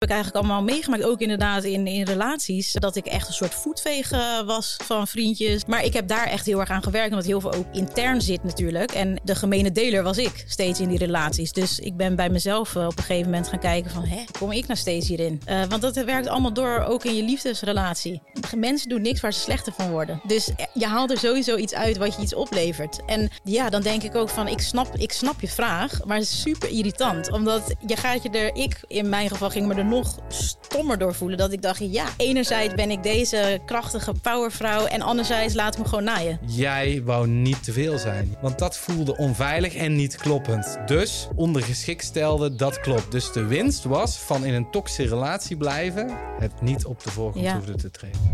Heb ik eigenlijk allemaal meegemaakt, ook inderdaad in relaties, dat ik echt een soort voetvegen was van vriendjes. Maar ik heb daar echt heel erg aan gewerkt, omdat heel veel ook intern zit natuurlijk. En de gemene deler was ik steeds in die relaties. Dus ik ben bij mezelf op een gegeven moment gaan kijken van, kom ik nou steeds hierin? Want dat werkt allemaal door, ook in je liefdesrelatie. Mensen doen niks waar ze slechter van worden. Dus je haalt er sowieso iets uit wat je iets oplevert. En ja, dan denk ik ook van, ik snap je vraag, maar het is super irritant. Omdat je gaat je er, in mijn geval ging me er nog stommer door voelen. Dat ik dacht, ja, enerzijds ben ik deze krachtige powervrouw en anderzijds laat ik me gewoon naaien. Jij wou niet te veel zijn, want dat voelde onveilig en niet kloppend. Dus ondergeschikt stelde, dat klopt. Dus de winst was van in een toxische relatie blijven, het niet op de voorgrond hoefde te treden.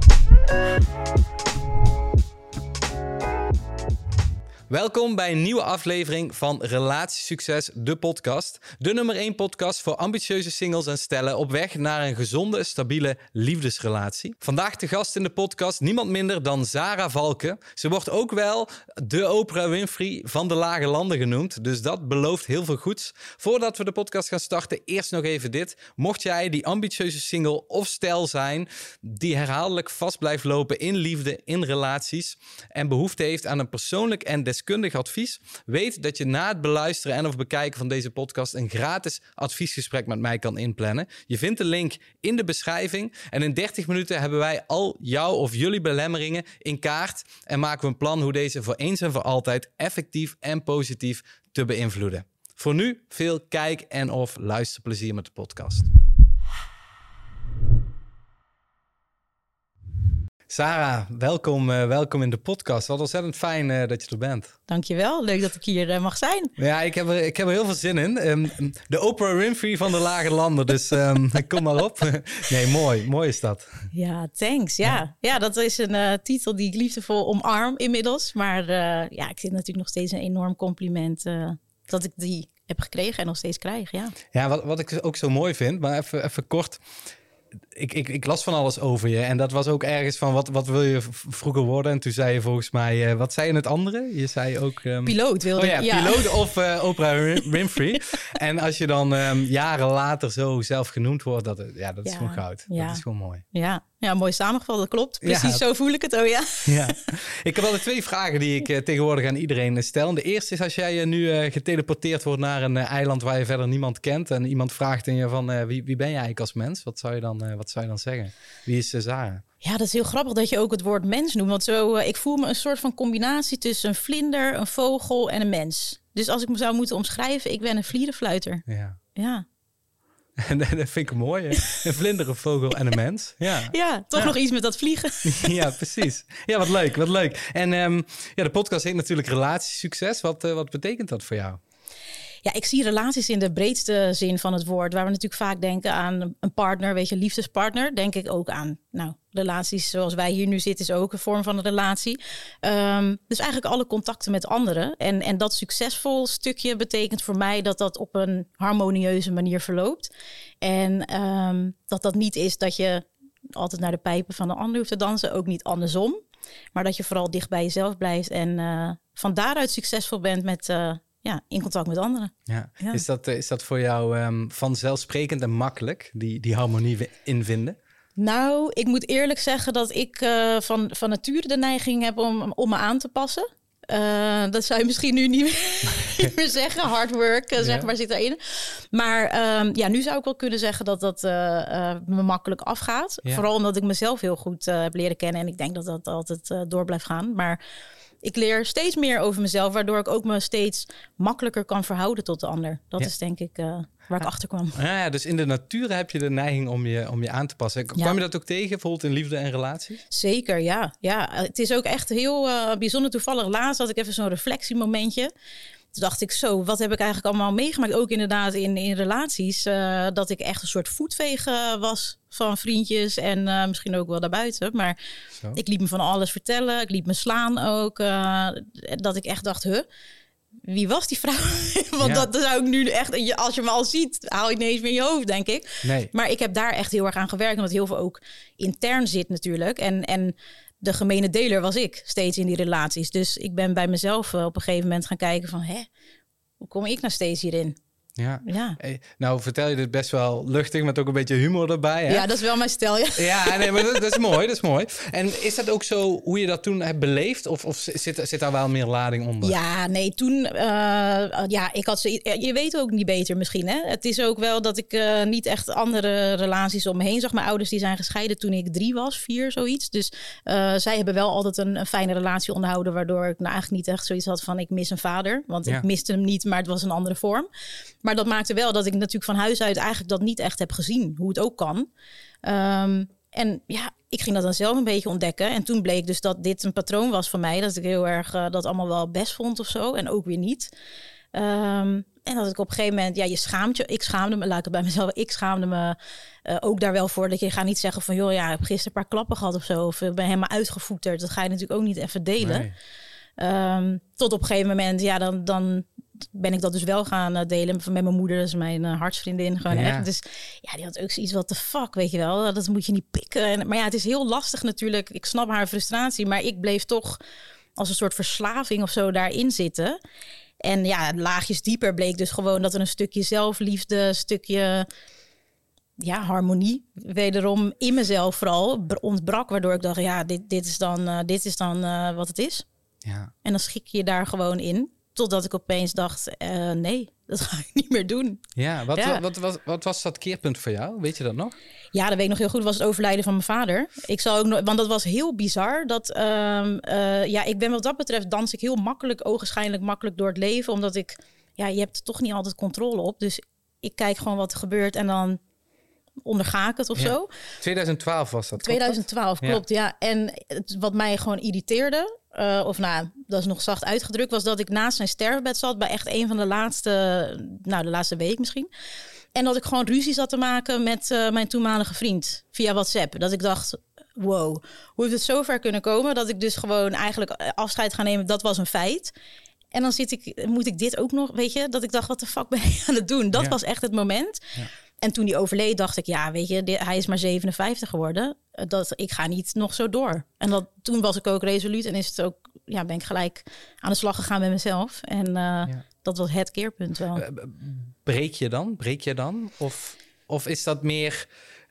Welkom bij een nieuwe aflevering van Relatiesucces, de podcast. De nummer 1 podcast voor ambitieuze singles en stellen op weg naar een gezonde, stabiele liefdesrelatie. Vandaag te gast in de podcast niemand minder dan Zara Valken. Ze wordt ook wel de Oprah Winfrey van de lage landen genoemd, dus dat belooft heel veel goeds. Voordat we de podcast gaan starten, eerst nog even dit. Mocht jij die ambitieuze single of stel zijn die herhaaldelijk vast blijft lopen in liefde, in relaties en behoefte heeft aan een persoonlijk en deskundig advies, weet dat je na het beluisteren en of bekijken van deze podcast een gratis adviesgesprek met mij kan inplannen. Je vindt de link in de beschrijving en in 30 minuten hebben wij al jouw of jullie belemmeringen in kaart en maken we een plan hoe deze voor eens en voor altijd effectief en positief te beïnvloeden. Voor nu veel kijk- en of luisterplezier met de podcast. Zara, welkom in de podcast. Wat ontzettend fijn dat je er bent. Dankjewel, leuk dat ik hier mag zijn. Ja, ik heb er heel veel zin in. De Oprah Winfrey van de lage landen, dus kom maar op. Nee, mooi is dat. Ja, thanks. Ja, dat is een titel die ik liefdevol omarm inmiddels. Maar ik vind het natuurlijk nog steeds een enorm compliment dat ik die heb gekregen en nog steeds krijg, ja. Ja, wat ik ook zo mooi vind, maar even kort. Ik las van alles over je en dat was ook ergens van wat wil je vroeger worden? En toen zei je volgens mij, wat zei je het andere? Je zei ook... Piloot wilde ik. Ja, piloot of Oprah Winfrey. En als je dan jaren later zo zelf genoemd wordt, dat is gewoon goud. Dat is gewoon mooi. Ja, mooi samengevat, dat klopt. Precies zo voel ik het, ja. Ik heb altijd 2 vragen die ik tegenwoordig aan iedereen stel. En de eerste is, als jij nu geteleporteerd wordt naar een eiland waar je verder niemand kent en iemand vraagt in je van wie ben jij eigenlijk als mens? Wat zou je dan zeggen? Wie is Zara? Ja, dat is heel grappig dat je ook het woord mens noemt. Want zo, ik voel me een soort van combinatie tussen een vlinder, een vogel en een mens. Dus als ik me zou moeten omschrijven, ik ben een vlierenfluiter. Ja. En dat vind ik mooi. Hè? Een vlinder, een vogel en een mens. Ja, toch nog iets met dat vliegen. Ja, precies. Ja, wat leuk. En de podcast heet natuurlijk Relatiesucces. Wat betekent dat voor jou? Ja, ik zie relaties in de breedste zin van het woord. Waar we natuurlijk vaak denken aan een partner, liefdespartner. Denk ik ook aan, relaties zoals wij hier nu zitten is ook een vorm van een relatie. Dus eigenlijk alle contacten met anderen. En dat succesvol stukje betekent voor mij dat op een harmonieuze manier verloopt. En dat niet is dat je altijd naar de pijpen van een ander hoeft te dansen. Ook niet andersom. Maar dat je vooral dicht bij jezelf blijft. En van daaruit succesvol bent met... in contact met anderen. Ja. Is dat voor jou vanzelfsprekend en makkelijk, die harmonie invinden? Nou, ik moet eerlijk zeggen dat ik van nature de neiging heb om me aan te passen. Dat zou je misschien nu niet meer zeggen. Hard work, zeg maar, zit erin. Maar nu zou ik wel kunnen zeggen dat me makkelijk afgaat. Ja. Vooral omdat ik mezelf heel goed heb leren kennen. En ik denk dat altijd door blijft gaan. Maar... ik leer steeds meer over mezelf, waardoor ik ook me steeds makkelijker kan verhouden tot de ander. Dat is denk ik waar ik achter kwam. Ja, dus in de natuur heb je de neiging om je aan te passen. Kwam je dat ook tegen, bijvoorbeeld in liefde en relaties? Zeker, ja. Het is ook echt heel bijzonder. Toevallig laatst had ik even zo'n reflectiemomentje. Toen dacht ik wat heb ik eigenlijk allemaal meegemaakt? Ook inderdaad in relaties. Dat ik echt een soort voetvegen was van vriendjes. En misschien ook wel daarbuiten. Maar ik liet me van alles vertellen. Ik liet me slaan ook. Dat ik echt dacht, wie was die vrouw? Want dat zou ik nu echt... Als je me al ziet, haal je het ineens meer in je hoofd, denk ik. Nee. Maar ik heb daar echt heel erg aan gewerkt. Omdat heel veel ook intern zit natuurlijk. En de gemene deler was ik steeds in die relaties. Dus ik ben bij mezelf op een gegeven moment gaan kijken van... hoe kom ik nou steeds hierin? Ja. Hey, nou vertel je dit best wel luchtig, met ook een beetje humor erbij. Hè? Ja, dat is wel mijn stijl, ja. Ja, nee, maar dat is mooi, dat is mooi. En is dat ook zo hoe je dat toen hebt beleefd? Of zit daar wel meer lading onder? Ja, nee, toen... je weet ook niet beter misschien, hè. Het is ook wel dat ik niet echt andere relaties om me heen zag. Mijn ouders die zijn gescheiden toen ik 3 was, 4, zoiets. Dus zij hebben wel altijd een fijne relatie onderhouden, waardoor ik nou eigenlijk niet echt zoiets had van ik mis een vader. Want ik miste hem niet, maar het was een andere vorm. Maar dat maakte wel dat ik natuurlijk van huis uit eigenlijk dat niet echt heb gezien, hoe het ook kan. En ja, ik ging dat dan zelf een beetje ontdekken. En toen bleek dus dat dit een patroon was van mij. Dat ik heel erg dat allemaal wel best vond of zo. En ook weer niet. En dat ik op een gegeven moment... Ja, ik schaamde me, laat ik het bij mezelf... Ik schaamde me ook daar wel voor. Dat je gaat niet zeggen van... joh, ja, ik heb gisteren een paar klappen gehad of zo. Of ik ben helemaal uitgevoeterd. Dat ga je natuurlijk ook niet even delen. Nee. Tot op een gegeven moment... Ja, dan ben ik dat dus wel gaan delen met mijn moeder. Dat is mijn hartsvriendin. Gewoon echt. Dus ja, die had ook zoiets, what the fuck, weet je wel. Dat moet je niet pikken. Maar ja, het is heel lastig natuurlijk. Ik snap haar frustratie. Maar ik bleef toch als een soort verslaving of zo daarin zitten. En ja, laagjes dieper bleek dus gewoon dat er een stukje zelfliefde, een stukje harmonie wederom in mezelf vooral ontbrak. Waardoor ik dacht, ja, dit is dan wat het is. Ja. En dan schik je daar gewoon in. Totdat ik opeens dacht, nee, dat ga ik niet meer doen. Ja, wat was dat keerpunt voor jou? Weet je dat nog? Ja, dat weet ik nog heel goed. Was het overlijden van mijn vader. Ik zal ook nog, want dat was heel bizar. Dat, ik ben wat dat betreft dans ik heel makkelijk, ogenschijnlijk makkelijk door het leven. Omdat je hebt er toch niet altijd controle op. Dus ik kijk gewoon wat er gebeurt en dan onderga ik het of zo. 2012 was dat. 2012, klopt, ja. En wat mij gewoon irriteerde... dat is nog zacht uitgedrukt, was dat ik naast zijn sterfbed zat bij echt een van de laatste week misschien. En dat ik gewoon ruzie zat te maken met mijn toenmalige vriend via WhatsApp. Dat ik dacht, wow, hoe heeft het zo ver kunnen komen dat ik dus gewoon eigenlijk afscheid ga nemen, dat was een feit. En dan moet ik dit ook nog, weet je, dat ik dacht, wat de fuck ben je aan het doen? Dat was echt het moment. Ja. En toen die overleed, dacht ik, ja, weet je, hij is maar 57 geworden. Ik ga niet nog zo door. En toen was ik ook resoluut en is het ook, ben ik gelijk aan de slag gegaan met mezelf. En dat was het keerpunt wel. Breek je dan? Of is dat meer...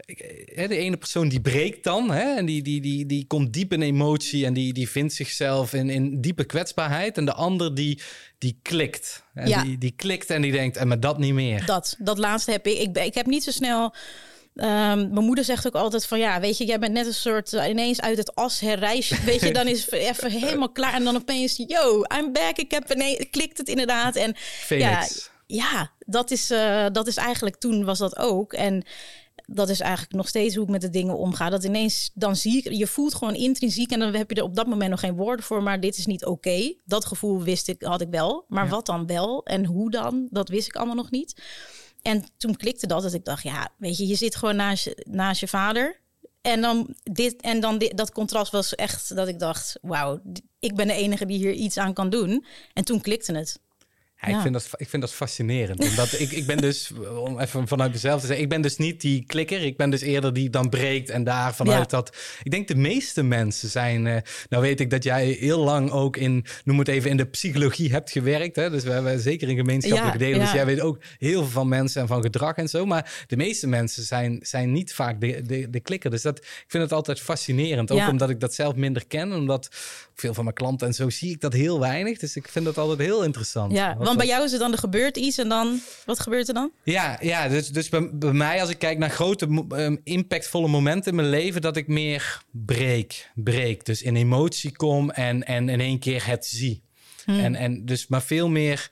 De ene persoon die breekt dan, hè, en die komt diep in emotie en die vindt zichzelf in diepe kwetsbaarheid. En de ander die klikt. En die klikt en die denkt, en maar dat niet meer. Dat laatste heb ik. Ik heb niet zo snel... mijn moeder zegt ook altijd van, ja, weet je, jij bent net een soort ineens uit het as herrijst. Weet je, dan is het even helemaal klaar. En dan opeens, yo, I'm back. Klikt het inderdaad. En Phoenix. Ja, dat is eigenlijk, toen was dat ook. En dat is eigenlijk nog steeds hoe ik met de dingen omga. Dat ineens, dan zie ik, je voelt gewoon intrinsiek en dan heb je er op dat moment nog geen woorden voor, maar dit is niet oké. Dat gevoel had ik wel. Maar wat dan wel en hoe dan, dat wist ik allemaal nog niet. En toen klikte dat ik dacht, ja, weet je zit gewoon naast je vader. En dan dat contrast was echt dat ik dacht, wauw, ik ben de enige die hier iets aan kan doen. En toen klikte het. Ja, ik vind dat fascinerend. Omdat ik ben dus, om even vanuit mezelf te zeggen, ik ben dus niet die klikker. Ik ben dus eerder die dan breekt en daar vanuit dat... Ik denk de meeste mensen zijn... nou weet ik dat jij heel lang ook noem het even, in de psychologie hebt gewerkt. Hè? Dus we hebben zeker een gemeenschappelijke delen. Dus jij weet ook heel veel van mensen en van gedrag en zo. Maar de meeste mensen zijn niet vaak de klikker. Dus ik vind het altijd fascinerend. Ook omdat ik dat zelf minder ken. Omdat veel van mijn klanten en zo zie ik dat heel weinig. Dus ik vind dat altijd heel interessant. Ja, want bij jou is het dan, er gebeurt iets en dan, wat gebeurt er dan? Ja, dus bij mij, als ik kijk naar grote impactvolle momenten in mijn leven, dat ik meer breek. Dus in emotie kom en in één keer het zie. En dus maar veel meer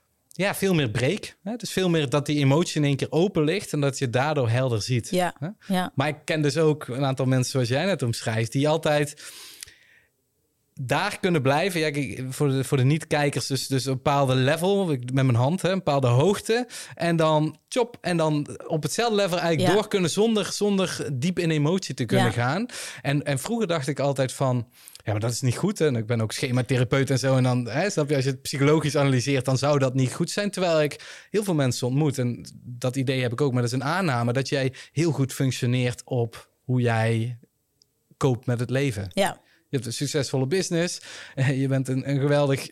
breek. Hè? Dus veel meer dat die emotie in één keer open ligt en dat je daardoor helder ziet. Ja. Hè? Ja. Maar ik ken dus ook een aantal mensen zoals jij net omschrijft, die altijd daar kunnen blijven. Ja, kijk, voor de niet-kijkers, dus een bepaalde level met mijn hand, een bepaalde hoogte. En dan en dan op hetzelfde level eigenlijk door kunnen zonder diep in emotie te kunnen gaan. En vroeger dacht ik altijd van, ja, maar dat is niet goed. En ik ben ook schematherapeut en zo. En dan, snap je, als je het psychologisch analyseert, dan zou dat niet goed zijn. Terwijl ik heel veel mensen ontmoet. En dat idee heb ik ook, maar dat is een aanname, dat jij heel goed functioneert op hoe jij koopt met het leven. Ja. Je hebt een succesvolle business. Je bent een geweldig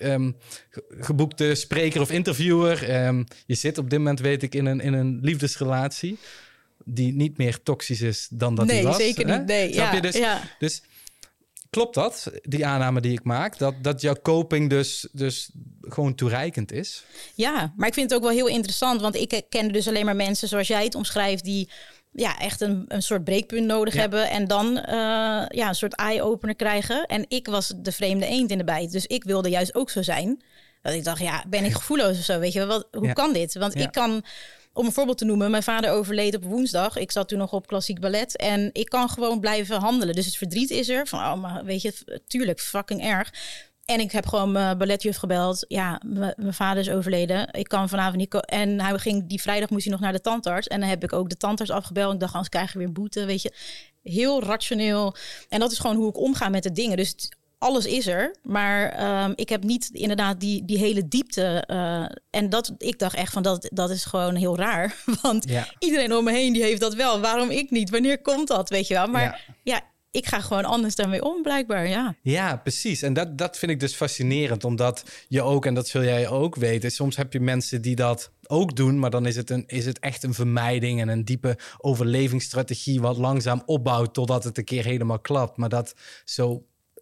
geboekte spreker of interviewer. Je zit op dit moment, weet ik, in een liefdesrelatie die niet meer toxisch is dan dat die was. Nee, zeker niet. Nee, snap je? Dus klopt dat, die aanname die ik maak? Dat jouw coping dus gewoon toereikend is? Ja, maar ik vind het ook wel heel interessant. Want ik ken dus alleen maar mensen zoals jij het omschrijft... die echt een soort breekpunt nodig hebben... en dan een soort eye-opener krijgen. En ik was de vreemde eend in de bijt. Dus ik wilde juist ook zo zijn. Dat ik dacht, ben ik gevoelloos of zo? Weet je, hoe kan dit? Want ik kan... Om een voorbeeld te noemen, mijn vader overleed op woensdag. Ik zat toen nog op klassiek ballet. En ik kan gewoon blijven handelen. Dus het verdriet is er. Van, maar weet je, tuurlijk, fucking erg. En ik heb gewoon mijn balletjuf gebeld. Ja, mijn vader is overleden. Ik kan vanavond niet... En hij ging die vrijdag moest hij nog naar de tandarts. En dan heb ik ook de tandarts afgebeld. Ik dacht, anders krijg je weer boete, weet je. Heel rationeel. En dat is gewoon hoe ik omga met de dingen. Dus alles is er, maar ik heb niet inderdaad die hele diepte. En ik dacht echt van dat is gewoon heel raar. Want iedereen om me heen die heeft dat wel. Waarom ik niet? Wanneer komt dat? Weet je wel? Maar ik ga gewoon anders daarmee om, blijkbaar. Ja, precies. En dat vind ik dus fascinerend. Omdat je ook, en dat zul jij ook weten... soms heb je mensen die dat ook doen... maar dan is het echt een vermijding... en een diepe overlevingsstrategie... wat langzaam opbouwt totdat het een keer helemaal klapt. Maar dat zo...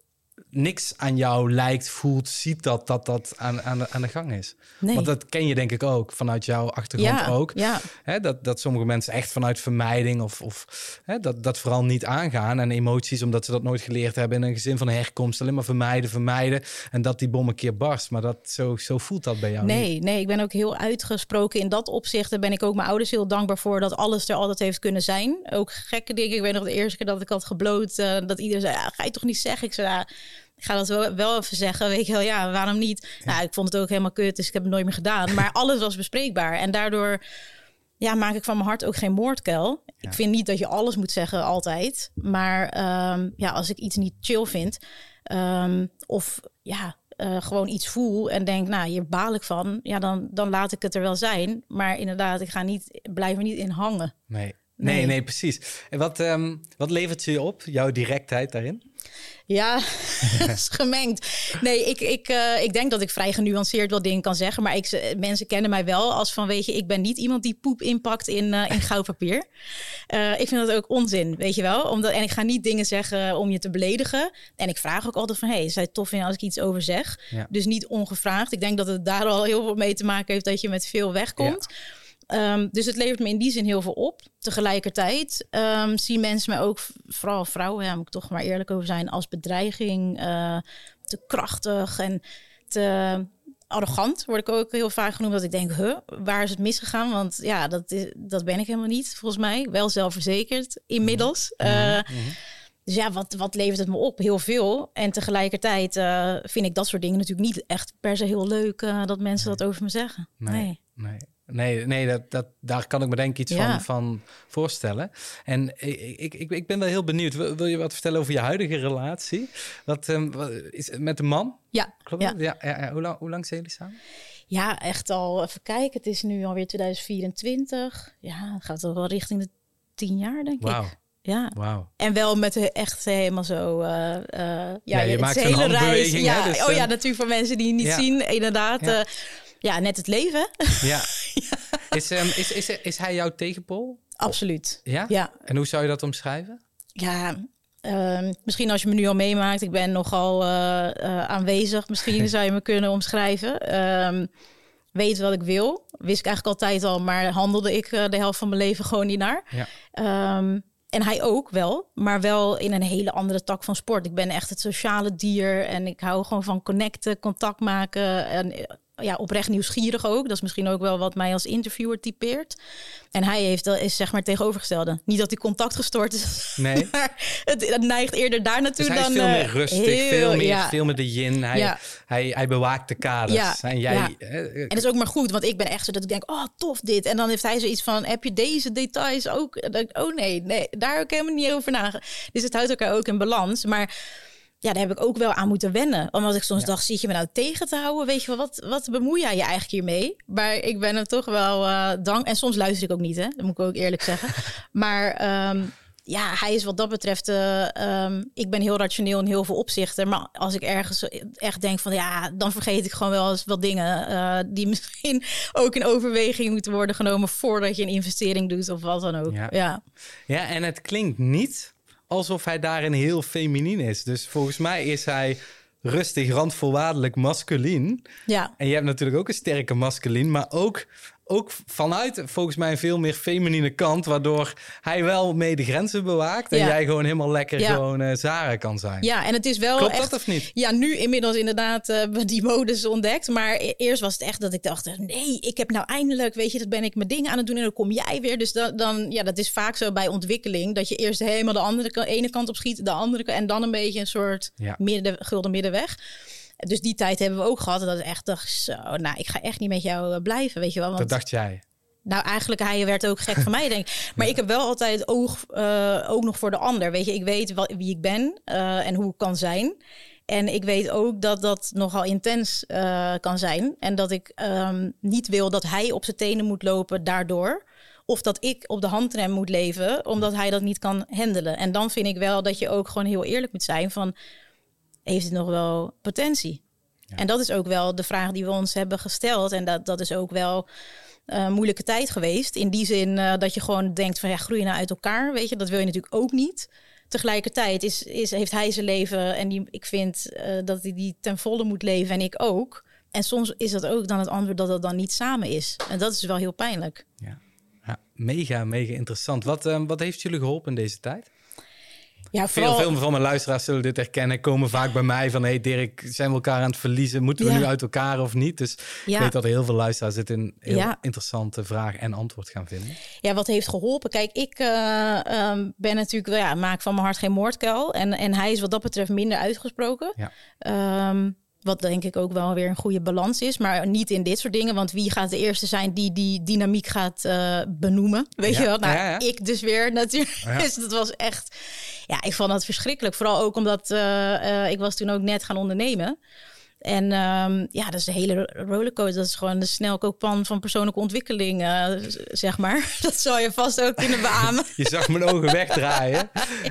niks aan jou lijkt, voelt, ziet dat aan de gang is. Nee. Want dat ken je denk ik ook, vanuit jouw achtergrond ook. Ja. Hè, dat sommige mensen echt vanuit vermijding of dat vooral niet aangaan. En emoties, omdat ze dat nooit geleerd hebben in een gezin van herkomst. Alleen maar vermijden. En dat die bom een keer barst. Maar zo voelt dat bij jou niet. Nee, ik ben ook heel uitgesproken in dat opzicht. Daar ben ik ook mijn ouders heel dankbaar voor... dat alles er altijd heeft kunnen zijn. Ook gekke dingen. Ik weet nog de eerste keer dat ik had gebloot... dat iedereen zei, ga je toch niet zeggen? Ik zei, ik ga dat wel even zeggen, weet je wel, waarom niet? Nou, ik vond het ook helemaal kut, dus ik heb het nooit meer gedaan. Maar alles was bespreekbaar. En daardoor maak ik van mijn hart ook geen moordkuil. Ja. Ik vind niet dat je alles moet zeggen, altijd. Maar als ik iets niet chill vind... gewoon iets voel en denk, hier baal ik van... dan laat ik het er wel zijn. Maar inderdaad, ik blijf er niet in hangen. Nee, precies. En wat levert je op, jouw directheid daarin? Ja, is gemengd. Nee, ik denk dat ik vrij genuanceerd wel dingen kan zeggen. Maar mensen kennen mij wel als van, weet je... ik ben niet iemand die poep inpakt in goudpapier. Ik vind dat ook onzin, weet je wel. En ik ga niet dingen zeggen om je te beledigen. En ik vraag ook altijd van, zou je het tof vinden als ik iets over zeg? Ja. Dus niet ongevraagd. Ik denk dat het daar al heel veel mee te maken heeft... dat je met veel wegkomt. Ja. Dus het levert me in die zin heel veel op. Tegelijkertijd zien mensen mij ook, vooral vrouwen, moet ik toch maar eerlijk over zijn, als bedreiging, te krachtig en te arrogant. Word ik ook heel vaak genoemd, dat ik denk, waar is het misgegaan? Want dat ben ik helemaal niet, volgens mij. Wel zelfverzekerd, inmiddels. Dus wat levert het me op? Heel veel. En tegelijkertijd vind ik dat soort dingen natuurlijk niet echt per se heel leuk... dat mensen dat over me zeggen. Nee, daar kan ik me denk ik iets van voorstellen. En ik ben wel heel benieuwd. Wil je wat vertellen over je huidige relatie? Wat is met de man? Ja. Klopt dat? Ja. Hoe lang zijn jullie samen? Ja, echt al, even kijken. Het is nu alweer 2024. Ja, het gaat wel richting de 10 jaar, denk ik. Ja, wow. En wel met echt helemaal zo... je maakt zo'n handbeweging. Ja, dus, natuurlijk voor mensen die het niet zien. Inderdaad, net het leven. Ja. Is hij jouw tegenpool? Absoluut. Ja? En hoe zou je dat omschrijven? Ja, misschien als je me nu al meemaakt. Ik ben nogal aanwezig. Misschien zou je me kunnen omschrijven. Weet wat ik wil. Wist ik eigenlijk altijd al. Maar handelde ik de helft van mijn leven gewoon niet naar. Ja. En hij ook wel, maar wel in een hele andere tak van sport. Ik ben echt het sociale dier en ik hou gewoon van connecten, contact maken en oprecht nieuwsgierig ook. Dat is misschien ook wel wat mij als interviewer typeert. En hij is zeg maar het tegenovergestelde. Niet dat hij contact gestoord is, nee. Maar het neigt eerder daar naartoe dan... Dus hij is veel meer rustig, veel meer de yin. Hij bewaakt de kaders. Ja, en jij... En dat is ook maar goed, want ik ben echt zo dat ik denk, tof dit. En dan heeft hij zoiets van, heb je deze details ook? En dan denk ik, nee, daar heb ik helemaal niet over nagedacht. Dus het houdt elkaar ook in balans. Maar daar heb ik ook wel aan moeten wennen. Omdat ik soms dacht, zit je me nou tegen te houden? Weet je wel, wat bemoei jij je eigenlijk hiermee? Maar ik ben er toch wel dank. En soms luister ik ook niet, hè? Dat moet ik ook eerlijk zeggen. Maar hij is wat dat betreft... ik ben heel rationeel in heel veel opzichten. Maar als ik ergens echt denk van... dan vergeet ik gewoon wel eens wat dingen... die misschien ook in overweging moeten worden genomen... voordat je een investering doet of wat dan ook. Ja, en het klinkt niet alsof hij daarin heel feminien is. Dus volgens mij is hij... rustig, randvoorwaardelijk, masculien. Ja. En je hebt natuurlijk ook een sterke masculien, maar ook vanuit volgens mij een veel meer feminine kant, waardoor hij wel mee de grenzen bewaakt en jij gewoon helemaal lekker gewoon Zara kan zijn. Ja, en het is wel Klopt echt, dat of niet? Ja, nu inmiddels inderdaad die modus ontdekt, maar eerst was het echt dat ik dacht, nee, ik heb nou eindelijk, weet je, dat ben ik mijn dingen aan het doen en dan kom jij weer. Dus dan dat is vaak zo bij ontwikkeling, dat je eerst helemaal de ene kant op schiet, de andere kant en dan een beetje een soort gulden middenweg. Dus die tijd hebben we ook gehad. Dat ik echt dacht, zo, ik ga echt niet met jou blijven, weet je wel. Want, dat dacht jij? Nou, eigenlijk, hij werd ook gek van mij, denk ik. Maar ik heb wel altijd oog ook nog voor de ander. Weet je, ik weet wie ik ben en hoe ik kan zijn. En ik weet ook dat dat nogal intens kan zijn. En dat ik niet wil dat hij op zijn tenen moet lopen daardoor. Of dat ik op de handrem moet leven, omdat hij dat niet kan handelen. En dan vind ik wel dat je ook gewoon heel eerlijk moet zijn van... heeft het nog wel potentie? Ja. En dat is ook wel de vraag die we ons hebben gesteld. En dat is ook wel een moeilijke tijd geweest. In die zin dat je gewoon denkt van groeien nou uit elkaar. Weet je, dat wil je natuurlijk ook niet. Tegelijkertijd heeft hij zijn leven en ik vind dat hij die ten volle moet leven en ik ook. En soms is dat ook dan het antwoord dat het dan niet samen is. En dat is wel heel pijnlijk. Ja, mega interessant. Wat heeft jullie geholpen in deze tijd? Ja, vooral... Veel van mijn luisteraars zullen dit herkennen. Komen vaak bij mij van... hey Dirk, zijn we elkaar aan het verliezen? Moeten we nu uit elkaar of niet? Dus ik weet dat er heel veel luisteraars dit een heel interessante vraag en antwoord gaan vinden. Ja, wat heeft geholpen? Kijk, ik ben natuurlijk... maak van mijn hart geen moordkuil. En hij is wat dat betreft minder uitgesproken. Ja. Wat denk ik ook wel weer een goede balans is. Maar niet in dit soort dingen. Want wie gaat de eerste zijn die dynamiek gaat benoemen? Weet je wel? Nou, ik dus weer natuurlijk. Ja. Dus dat was echt... Ja, ik vond dat verschrikkelijk. Vooral ook omdat ik was toen ook net gaan ondernemen. En dat is de hele rollercoaster. Dat is gewoon de snelkookpan van persoonlijke ontwikkeling, zeg maar. Dat zou je vast ook kunnen beamen. Je zag mijn ogen wegdraaien.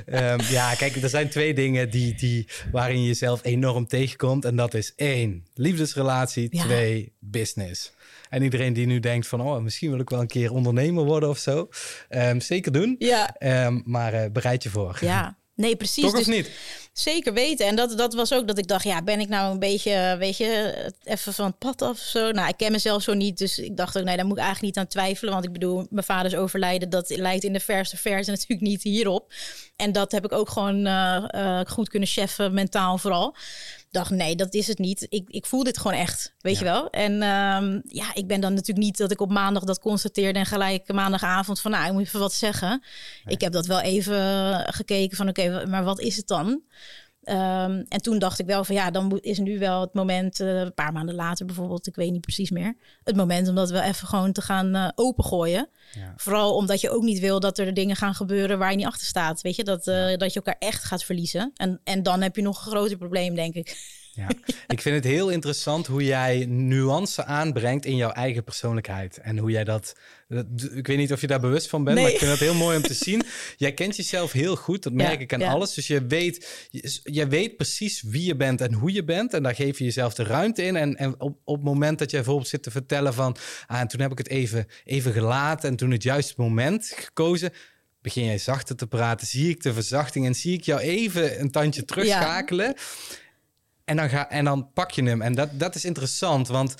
Kijk, er zijn 2 dingen waarin je jezelf enorm tegenkomt. En dat is 1, liefdesrelatie. 2, business. En iedereen die nu denkt van... misschien wil ik wel een keer ondernemer worden of zo. Zeker doen. Ja. Maar bereid je voor. Ja. Nee, precies. Toch of niet? Zeker weten. En dat was ook dat ik dacht, ben ik nou een beetje, weet je, even van het pad af of zo? Nou, ik ken mezelf zo niet, dus ik dacht ook, nee, daar moet ik eigenlijk niet aan twijfelen. Want ik bedoel, mijn vaders overlijden, dat lijkt in de verste verte natuurlijk niet hierop. En dat heb ik ook gewoon goed kunnen cheffen, mentaal vooral. Dacht, nee, dat is het niet. Ik voel dit gewoon echt, weet je wel. En ik ben dan natuurlijk niet dat ik op maandag dat constateerde... en gelijk maandagavond van, ik moet even wat zeggen. Nee. Ik heb dat wel even gekeken van, oké, maar wat is het dan? En toen dacht ik wel van, dan is nu wel het moment... een paar maanden later bijvoorbeeld, ik weet niet precies meer... het moment om dat wel even gewoon te gaan opengooien. Ja. Vooral omdat je ook niet wil dat er dingen gaan gebeuren... waar je niet achter staat, weet je? Dat je elkaar echt gaat verliezen. En dan heb je nog een groter probleem, denk ik. Ja, ik vind het heel interessant hoe jij nuance aanbrengt in jouw eigen persoonlijkheid. En hoe jij dat ik weet niet of je daar bewust van bent, maar ik vind het heel mooi om te zien. Jij kent jezelf heel goed, dat merk ik aan alles. Dus je weet precies wie je bent en hoe je bent. En daar geef je jezelf de ruimte in. En op het moment dat je bijvoorbeeld zit te vertellen van... en toen heb ik het even gelaten en toen het juiste moment gekozen... begin jij zachter te praten, zie ik de verzachting... en zie ik jou even een tandje terugschakelen... Ja. En dan pak je hem. En dat is interessant, want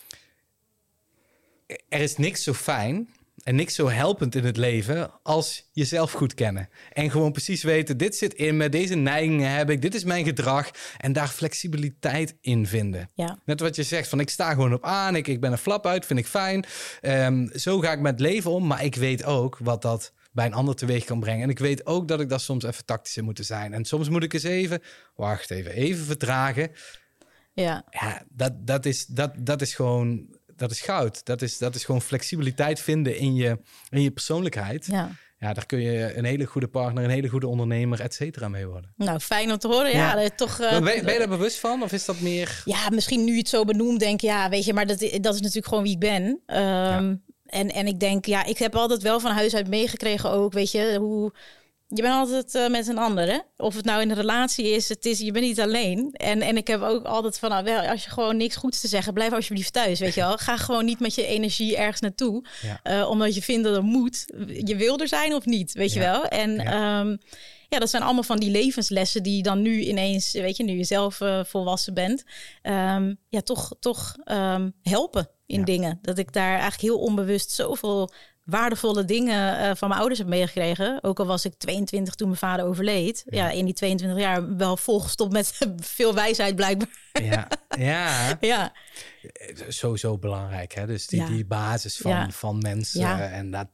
er is niks zo fijn en niks zo helpend in het leven als jezelf goed kennen. En gewoon precies weten, dit zit in me, deze neigingen heb ik, dit is mijn gedrag. En daar flexibiliteit in vinden. Ja. Net wat je zegt, van ik sta gewoon op aan, ik ben een flap uit, vind ik fijn. Zo ga ik met het leven om, maar ik weet ook wat dat... bij een ander teweeg kan brengen. En ik weet ook dat ik daar soms even tactisch in moet zijn. En soms moet ik eens even vertragen. Ja, dat is gewoon... dat is goud. Dat is gewoon flexibiliteit vinden in je persoonlijkheid. Ja, daar kun je een hele goede partner, een hele goede ondernemer, et cetera mee worden. Nou, fijn om te horen. Ja, toch. Ben je daar bewust van? Of is dat meer... Ja, misschien nu je het zo benoemt, denk ik, weet je, maar dat is natuurlijk gewoon wie ik ben. En ik denk, ik heb altijd wel van huis uit meegekregen ook, weet je, je bent altijd met een ander, hè? Of het nou in een relatie is, je bent niet alleen. En ik heb ook altijd van, nou, als je gewoon niks goeds te zeggen, blijf alsjeblieft thuis, weet je wel. Ga gewoon niet met je energie ergens naartoe, omdat je vindt dat het moet. Je wil er zijn of niet, weet je wel. En dat zijn allemaal van die levenslessen die je dan nu ineens, weet je, nu je zelf volwassen bent, toch helpen in dingen. Dat ik daar eigenlijk heel onbewust zoveel waardevolle dingen van mijn ouders heb meegekregen. Ook al was ik 22 toen mijn vader overleed. Ja, in die 22 jaar wel volgestopt met veel wijsheid blijkbaar. Ja. Sowieso belangrijk, hè? Dus die basis van mensen. Ja. En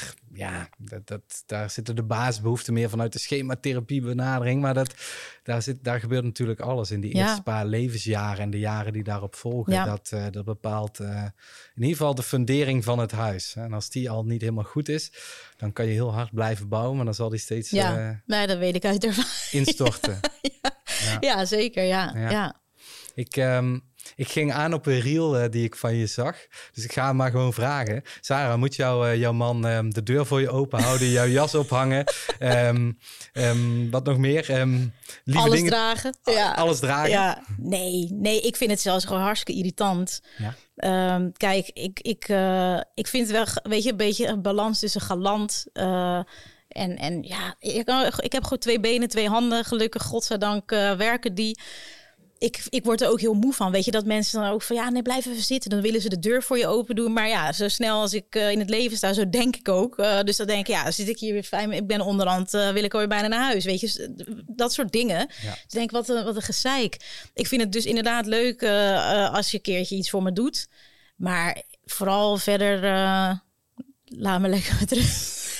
daar zitten de basisbehoeften meer vanuit de schematherapie benadering. Maar daar gebeurt natuurlijk alles in die eerste paar levensjaren en de jaren die daarop volgen. Ja. Dat bepaalt in ieder geval de fundering van het huis. En als die al niet helemaal goed is, dan kan je heel hard blijven bouwen, maar dan zal die steeds dat weet ik uit ervaring. Instorten. Ja, zeker. Ja. Ik ging aan op een reel die ik van je zag. Dus ik ga hem maar gewoon vragen. Sarah, moet jouw man de deur voor je open houden, jouw jas ophangen? Wat nog meer? Alles dingen dragen. Alles dragen? Ja. Nee, ik vind het zelfs gewoon hartstikke irritant. Ja. Kijk, ik vind wel, weet je, een beetje een balans tussen galant en ik heb gewoon 2 benen, 2 handen. Gelukkig, godzijdank, werken die. Ik word er ook heel moe van, weet je, dat mensen dan ook van blijf even zitten. Dan willen ze de deur voor je open doen. Maar zo snel als ik in het leven sta, zo denk ik ook. Dus dan denk ik, zit ik hier weer fijn. Ik ben onderhand, wil ik alweer bijna naar huis, weet je. Dat soort dingen. Ja. Dus denk wat een gezeik. Ik vind het dus inderdaad leuk als je een keertje iets voor me doet. Maar vooral verder, laat me lekker met rust.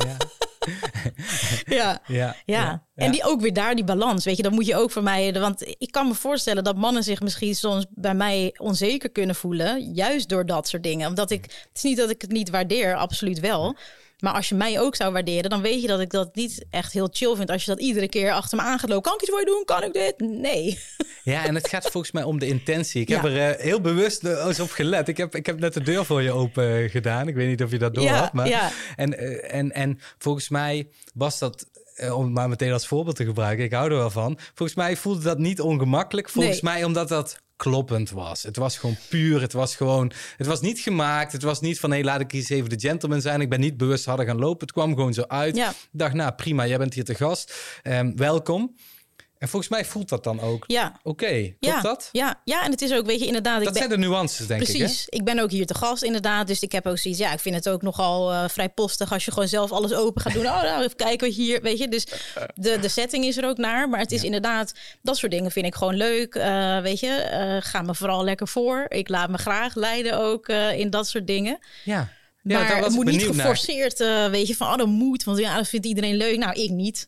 Ja. En die ook weer daar die balans, weet je, dat moet je ook vermijden. Want ik kan me voorstellen dat mannen zich misschien soms bij mij onzeker kunnen voelen, juist door dat soort dingen. Omdat het is niet dat ik het niet waardeer, absoluut wel. Maar als je mij ook zou waarderen, dan weet je dat ik dat niet echt heel chill vind. Als je dat iedere keer achter me aan gaat lopen. Kan ik iets voor je doen? Kan ik dit? Nee. Ja, en het gaat volgens mij om de intentie. Ik heb er heel bewust eens op gelet. Ik heb net de deur voor je open gedaan. Ik weet niet of je dat door had. Maar... En volgens mij was dat... om het maar meteen als voorbeeld te gebruiken. Ik hou er wel van. Volgens mij voelde dat niet ongemakkelijk. Volgens mij omdat dat kloppend was. Het was gewoon puur. Het was niet gemaakt. Het was niet van, laat ik eens even de gentleman zijn. Ik ben niet bewust harder gaan lopen. Het kwam gewoon zo uit. Ja. Ik dacht, prima, jij bent hier te gast. Welkom. En volgens mij voelt dat dan ook. Ja. Oké, klopt dat? Ja, en het is ook, weet je, inderdaad... Dat zijn de nuances, denk ik. Precies. Ik ben ook hier te gast, inderdaad. Dus ik heb ook zoiets, ik vind het ook nogal vrijpostig als je gewoon zelf alles open gaat doen. Even kijken wat je hier, weet je. Dus de setting is er ook naar. Maar het is inderdaad, dat soort dingen vind ik gewoon leuk. Weet je, ga me vooral lekker voor. Ik laat me graag leiden ook in dat soort dingen. Ja. Maar het moet niet geforceerd, weet je, van dat moet. Want dat vindt iedereen leuk. Nou, ik niet.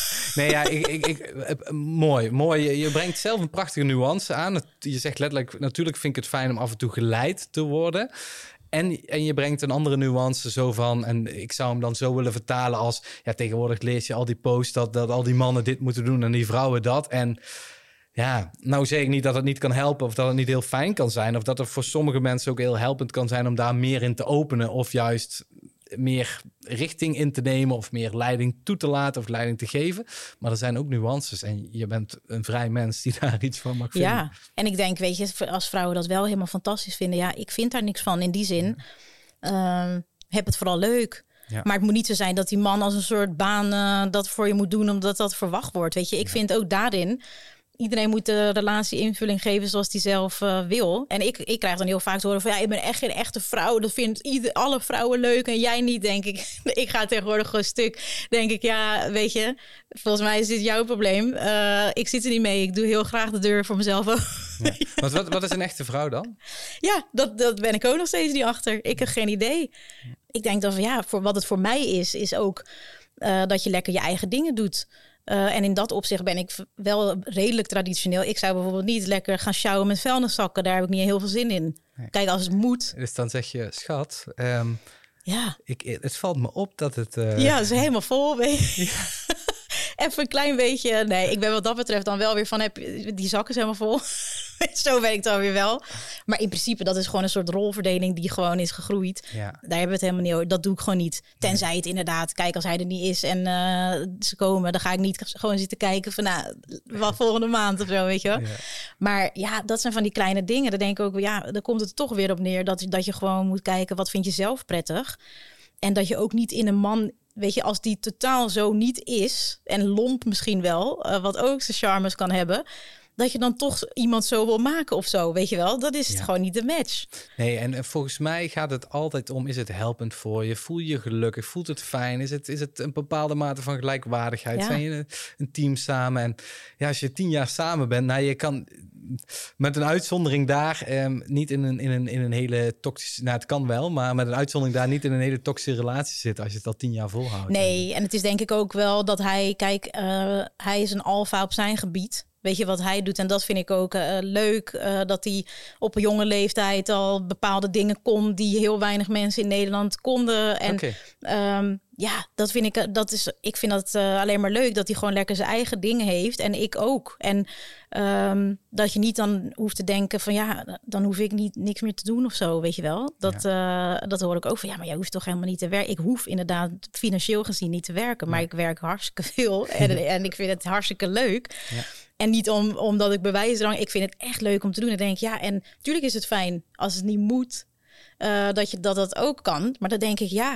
Mooi. Je brengt zelf een prachtige nuance aan. Je zegt letterlijk, natuurlijk vind ik het fijn om af en toe geleid te worden. En je brengt een andere nuance zo van... en ik zou hem dan zo willen vertalen als... tegenwoordig lees je al die posts dat al die mannen dit moeten doen en die vrouwen dat. En... nou zeg ik niet dat het niet kan helpen of dat het niet heel fijn kan zijn. Of dat het voor sommige mensen ook heel helpend kan zijn om daar meer in te openen. Of juist meer richting in te nemen of meer leiding toe te laten of leiding te geven. Maar er zijn ook nuances en je bent een vrij mens die daar iets van mag vinden. Ja, en ik denk, weet je, als vrouwen dat wel helemaal fantastisch vinden. Ik vind daar niks van in die zin. Heb het vooral leuk. Ja. Maar het moet niet zo zijn dat die man als een soort baan dat voor je moet doen omdat dat verwacht wordt. Weet je, ik vind ook daarin... Iedereen moet de relatie invulling geven zoals die zelf wil. En ik krijg dan heel vaak te horen van... ik ben echt geen echte vrouw. Dat vindt alle vrouwen leuk en jij niet, denk ik. Ik ga tegenwoordig gewoon stuk. Denk ik, weet je... Volgens mij is dit jouw probleem. Ik zit er niet mee. Ik doe heel graag de deur voor mezelf ook. Ja. Wat is een echte vrouw dan? Ja, dat ben ik ook nog steeds niet achter. Ik heb geen idee. Ik denk dan van voor wat het voor mij is ook... dat je lekker je eigen dingen doet... en in dat opzicht ben ik wel redelijk traditioneel. Ik zou bijvoorbeeld niet lekker gaan sjouwen met vuilniszakken. Daar heb ik niet heel veel zin in. Nee. Kijk, als het moet. Dus dan zeg je, schat... het valt me op dat het... Ja, het is helemaal vol. Even een klein beetje... Nee, ik ben wat dat betreft dan wel weer van... die zakken zijn helemaal vol. Zo ben ik dan weer wel. Maar in principe, dat is gewoon een soort rolverdeling die gewoon is gegroeid. Ja. Daar hebben we het helemaal niet over. Dat doe ik gewoon niet. Tenzij het inderdaad, kijk, als hij er niet is en ze komen, dan ga ik niet gewoon zitten kijken van, wat volgende maand of zo, weet je wel. Ja. Maar ja, dat zijn van die kleine dingen. Dan denk ik ook, dan komt het toch weer op neer dat je gewoon moet kijken, wat vind je zelf prettig? En dat je ook niet in een man, weet je, als die totaal zo niet is, en lomp misschien wel, wat ook zijn charmes kan hebben, dat je dan toch iemand zo wil maken of zo, weet je wel. Dat is het gewoon niet de match. Nee, en volgens mij gaat het altijd om, is het helpend voor je? Voel je je gelukkig? Voelt het fijn? Is het een bepaalde mate van gelijkwaardigheid? Ja. Zijn je een team samen? En ja, als je 10 jaar samen bent, je kan met een uitzondering daar niet in een hele toxische, het kan wel, maar met een uitzondering daar niet in een hele toxische relatie zitten als je het al 10 jaar volhoudt. Nee, en het is denk ik ook wel dat hij is een alfa op zijn gebied. Weet je wat hij doet? En dat vind ik ook leuk. Dat hij op een jonge leeftijd al bepaalde dingen kon die heel weinig mensen in Nederland konden. En dat vind ik. Ik vind dat alleen maar leuk dat hij gewoon lekker zijn eigen dingen heeft. En ik ook. En dat je niet dan hoeft te denken van dan hoef ik niks meer te doen of zo. Weet je wel? Dat hoor ik ook van maar jij hoeft toch helemaal niet te werken. Ik hoef inderdaad financieel gezien niet te werken. Maar ik werk hartstikke veel. En ik vind het hartstikke leuk. Ja. En niet omdat ik bewijsdrang. Ik vind het echt leuk om te doen. En denk en natuurlijk is het fijn als het niet moet. Dat ook kan. Maar dan denk ik,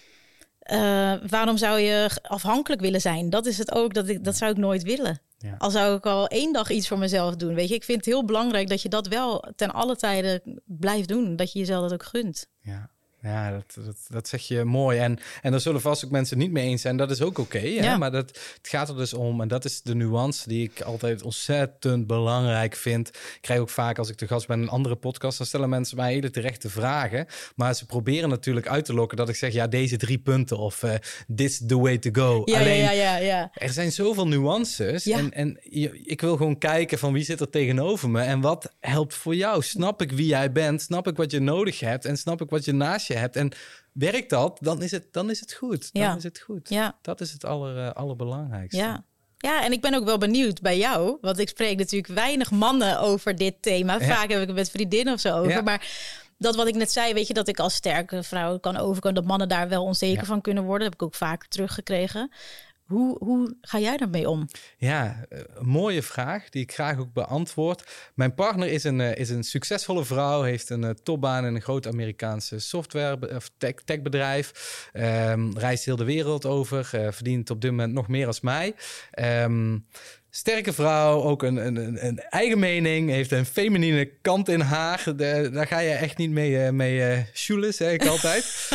waarom zou je afhankelijk willen zijn? Dat is het ook. Dat zou ik nooit willen. Ja. Al zou ik al 1 dag iets voor mezelf doen. Weet je, ik vind het heel belangrijk dat je dat wel ten alle tijden blijft doen. Dat je jezelf dat ook gunt. Ja, dat zeg je mooi. En daar zullen vast ook mensen het niet mee eens zijn. Dat is ook oké. Ja. Maar het gaat er dus om. En dat is de nuance die ik altijd ontzettend belangrijk vind. Ik krijg ook vaak, als ik te gast ben in een andere podcast, dan stellen mensen mij hele terechte vragen. Maar ze proberen natuurlijk uit te lokken dat ik zeg, deze 3 punten of this is the way to go. Ja, alleen, er zijn zoveel nuances. Ja. En ik wil gewoon kijken van wie zit er tegenover me. En wat helpt voor jou? Snap ik wie jij bent? Snap ik wat je nodig hebt? En snap ik wat je naast je hebt en werkt dat, dan is het goed. Dan is het goed. Ja. Dat is het allerbelangrijkste. Ja, en ik ben ook wel benieuwd bij jou, want ik spreek natuurlijk weinig mannen over dit thema. Vaak heb ik het met vriendinnen of zo over, ja. Maar dat wat ik net zei, weet je, dat ik als sterke vrouw kan overkomen, dat mannen daar wel onzeker van kunnen worden, dat heb ik ook vaak teruggekregen. Hoe ga jij daarmee om? Ja, een mooie vraag die ik graag ook beantwoord. Mijn partner is een succesvolle vrouw, heeft een topbaan in een groot Amerikaanse software- of techbedrijf. Reist heel de wereld over, verdient op dit moment nog meer als mij. Sterke vrouw, ook een eigen mening, heeft een feminine kant in haar. Daar ga je echt niet mee sjoelen, zeg ik altijd.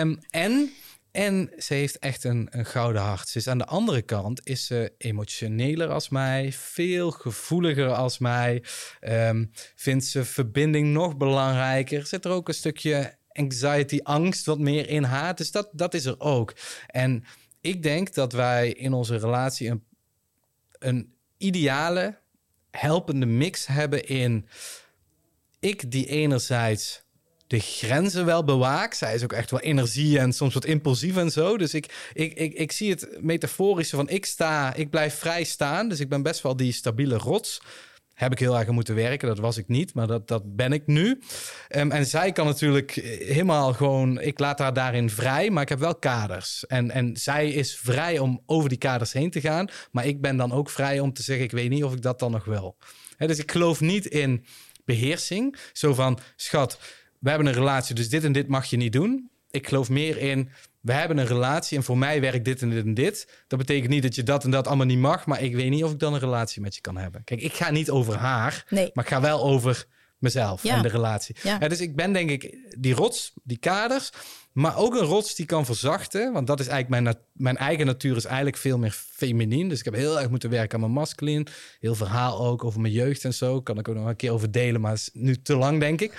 En ze heeft echt een gouden hart. Ze is aan de andere kant is ze emotioneler als mij, veel gevoeliger als mij. Vindt ze verbinding nog belangrijker. Zit er ook een stukje anxiety, angst wat meer in haar. Dus dat is er ook. En ik denk dat wij in onze relatie een ideale, helpende mix hebben in ik die enerzijds de grenzen wel bewaak. Zij is ook echt wel energie en soms wat impulsief en zo. Dus ik zie het metaforische van ik blijf vrij staan. Dus ik ben best wel die stabiele rots. Heb ik heel erg aan moeten werken. Dat was ik niet, maar dat ben ik nu. En zij kan natuurlijk helemaal gewoon, ik laat haar daarin vrij, maar ik heb wel kaders. En zij is vrij om over die kaders heen te gaan. Maar ik ben dan ook vrij om te zeggen, ik weet niet of ik dat dan nog wil. Dus ik geloof niet in beheersing. Zo van, schat, we hebben een relatie, dus dit en dit mag je niet doen. Ik geloof meer in, we hebben een relatie en voor mij werkt dit en dit en dit. Dat betekent niet dat je dat en dat allemaal niet mag, maar ik weet niet of ik dan een relatie met je kan hebben. Kijk, ik ga niet over haar, maar ik ga wel over mezelf en de relatie. Ja. Dus ik ben denk ik die rots, die kaders, maar ook een rots die kan verzachten. Want dat is eigenlijk mijn eigen natuur is eigenlijk veel meer feminien. Dus ik heb heel erg moeten werken aan mijn masculin. Heel verhaal ook over mijn jeugd en zo. Kan ik ook nog een keer over delen, maar is nu te lang, denk ik.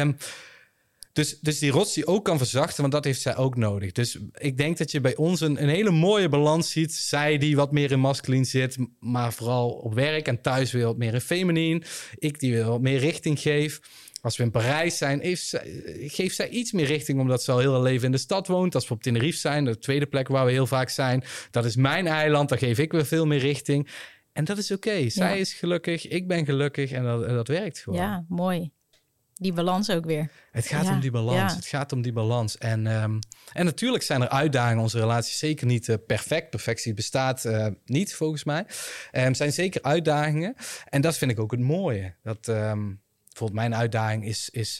Dus die rots die ook kan verzachten, want dat heeft zij ook nodig. Dus ik denk dat je bij ons een hele mooie balans ziet. Zij die wat meer in masculin zit, maar vooral op werk en thuis weer wat meer in feminien. Ik die weer wat meer richting geef. Als we in Parijs zijn, geeft zij iets meer richting, omdat ze al heel haar leven in de stad woont. Als we op Tenerife zijn, de tweede plek waar we heel vaak zijn, dat is mijn eiland. Daar geef ik weer veel meer richting. En dat is oké. Zij is gelukkig, ik ben gelukkig en dat werkt gewoon. Ja, mooi. Die balans ook weer. Het gaat om die balans. Het gaat om die balans. En natuurlijk zijn er uitdagingen. Onze relatie is zeker niet perfect. Perfectie bestaat niet, volgens mij. Er zijn zeker uitdagingen. En dat vind ik ook het mooie. Dat bijvoorbeeld mijn uitdaging is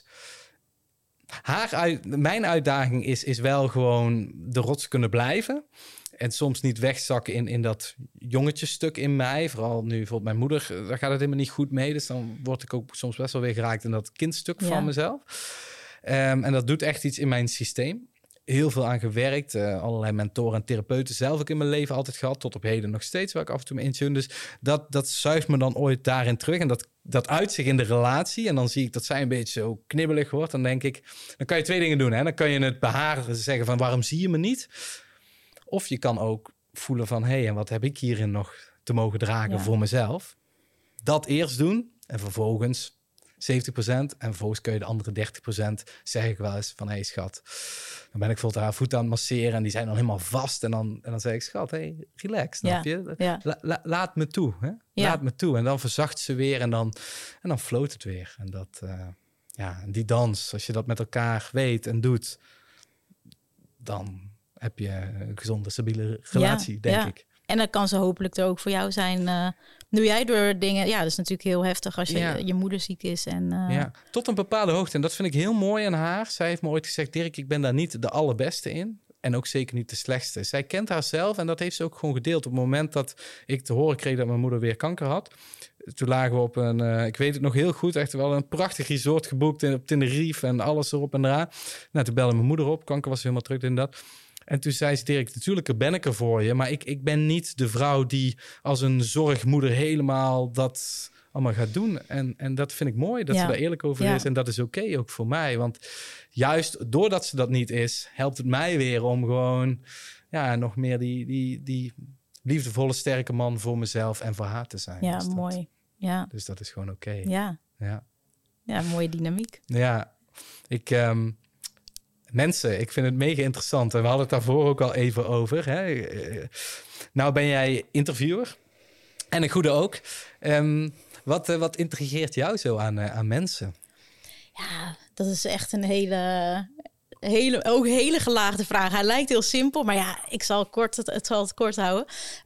mijn uitdaging is wel gewoon de rots kunnen blijven. En soms niet wegzakken in dat jongetjestuk in mij. Vooral nu bijvoorbeeld mijn moeder, daar gaat het helemaal niet goed mee. Dus dan word ik ook soms best wel weer geraakt in dat kindstuk van mezelf. En dat doet echt iets in mijn systeem. Heel veel aan gewerkt. Allerlei mentoren en therapeuten zelf ook in mijn leven altijd gehad. Tot op heden nog steeds, waar ik af en toe me intune. Dus dat zuigt me dan ooit daarin terug. En dat uit zich in de relatie. En dan zie ik dat zij een beetje zo knibbelig wordt. Dan denk ik, dan kan je 2 dingen doen. Hè? Dan kan je het behagen zeggen van, waarom zie je me niet? Of je kan ook voelen van, en wat heb ik hierin nog te mogen dragen voor mezelf? Dat eerst doen en vervolgens 70%. En vervolgens kun je de andere 30%, zeg ik wel eens van, schat. Dan ben ik bijvoorbeeld haar voet aan het masseren en die zijn dan helemaal vast. En dan zeg ik, schat, relax, snap je? Ja. Laat me toe, hè? Laat me toe. En dan verzacht ze weer en dan floot het weer. En dat, die dans, als je dat met elkaar weet en doet, dan heb je een gezonde, stabiele relatie, denk ik. En dan kan ze hopelijk er ook voor jou zijn. Nu jij door dingen... Ja, dat is natuurlijk heel heftig als je moeder ziek is. En, tot een bepaalde hoogte. En dat vind ik heel mooi aan haar. Zij heeft me ooit gezegd, Dirk, ik ben daar niet de allerbeste in. En ook zeker niet de slechtste. Zij kent haarzelf en dat heeft ze ook gewoon gedeeld. Op het moment dat ik te horen kreeg dat mijn moeder weer kanker had. Toen lagen we op een, ik weet het nog heel goed, echt wel een prachtig resort geboekt op Tenerife en alles erop en eraan. Nou, toen belde mijn moeder op. Kanker was helemaal terug in dat. En toen zei ze, Dirk, natuurlijk ben ik er voor je. Maar ik ben niet de vrouw die als een zorgmoeder helemaal dat allemaal gaat doen. En dat vind ik mooi, dat ze daar eerlijk over is. En dat is oké ook voor mij. Want juist doordat ze dat niet is, helpt het mij weer om gewoon nog meer die liefdevolle, sterke man voor mezelf en voor haar te zijn. Ja, dus mooi. Dus dat is gewoon oké. Ja, mooie dynamiek. Ja, mensen, ik vind het mega interessant. En we hadden het daarvoor ook al even over. Hè? Nou ben jij interviewer. En een goede ook. Wat intrigeert jou zo aan mensen? Ja, dat is echt een hele gelaagde vraag. Hij lijkt heel simpel, maar ik zal het kort houden.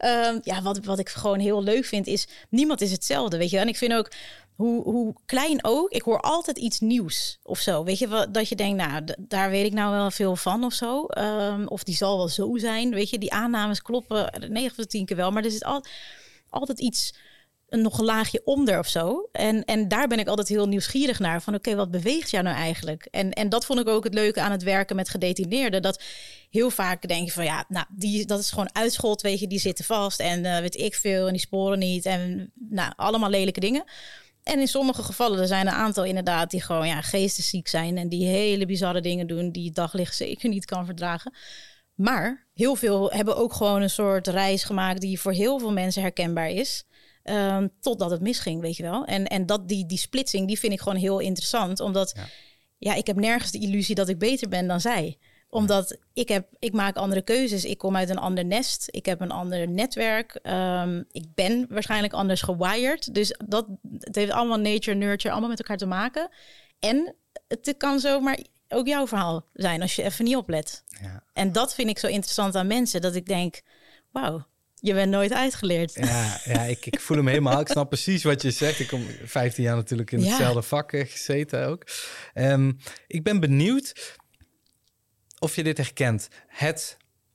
Wat ik gewoon heel leuk vind is, niemand is hetzelfde, weet je. En ik vind ook, hoe klein ook, ik hoor altijd iets nieuws of zo. Weet je, dat je denkt, nou, daar weet ik nou wel veel van of zo. Of die zal wel zo zijn, weet je. Die aannames kloppen 9 van de 10 keer wel, maar er zit altijd iets, nog een laagje onder of zo. En daar ben ik altijd heel nieuwsgierig naar. Van oké, wat beweegt jou nou eigenlijk? En dat vond ik ook het leuke aan het werken met gedetineerden. Dat heel vaak denk je van dat is gewoon uitschot, weet je. Die zitten vast en weet ik veel en die sporen niet. En allemaal lelijke dingen. En in sommige gevallen, er zijn een aantal inderdaad die gewoon geestesziek zijn. En die hele bizarre dingen doen die het daglicht zeker niet kan verdragen. Maar heel veel hebben ook gewoon een soort reis gemaakt die voor heel veel mensen herkenbaar is. Totdat het misging, weet je wel. En dat die splitsing, die vind ik gewoon heel interessant. Omdat ik heb nergens de illusie dat ik beter ben dan zij. Omdat ik maak andere keuzes. Ik kom uit een ander nest. Ik heb een ander netwerk. Ik ben waarschijnlijk anders gewired. Dus het heeft allemaal nature, nurture, allemaal met elkaar te maken. En het kan zomaar ook jouw verhaal zijn als je even niet oplet. Ja. En dat vind ik zo interessant aan mensen. Dat ik denk, wauw, je bent nooit uitgeleerd. Ja, ik voel hem helemaal. Ik snap precies wat je zegt. Ik kom 15 jaar natuurlijk in hetzelfde vak gezeten ook. Ik ben benieuwd of je dit herkent. Het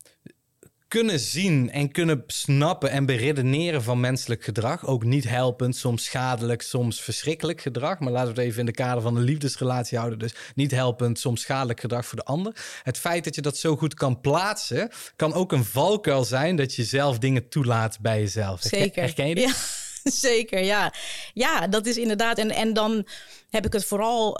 kunnen zien en kunnen snappen en beredeneren van menselijk gedrag. Ook niet helpend, soms schadelijk, soms verschrikkelijk gedrag. Maar laten we het even in de kader van een liefdesrelatie houden. Dus niet helpend, soms schadelijk gedrag voor de ander. Het feit dat je dat zo goed kan plaatsen, kan ook een valkuil zijn dat je zelf dingen toelaat bij jezelf. Zeker. Herken je dit? Ja. Zeker, ja. Ja, dat is inderdaad. En dan heb ik het vooral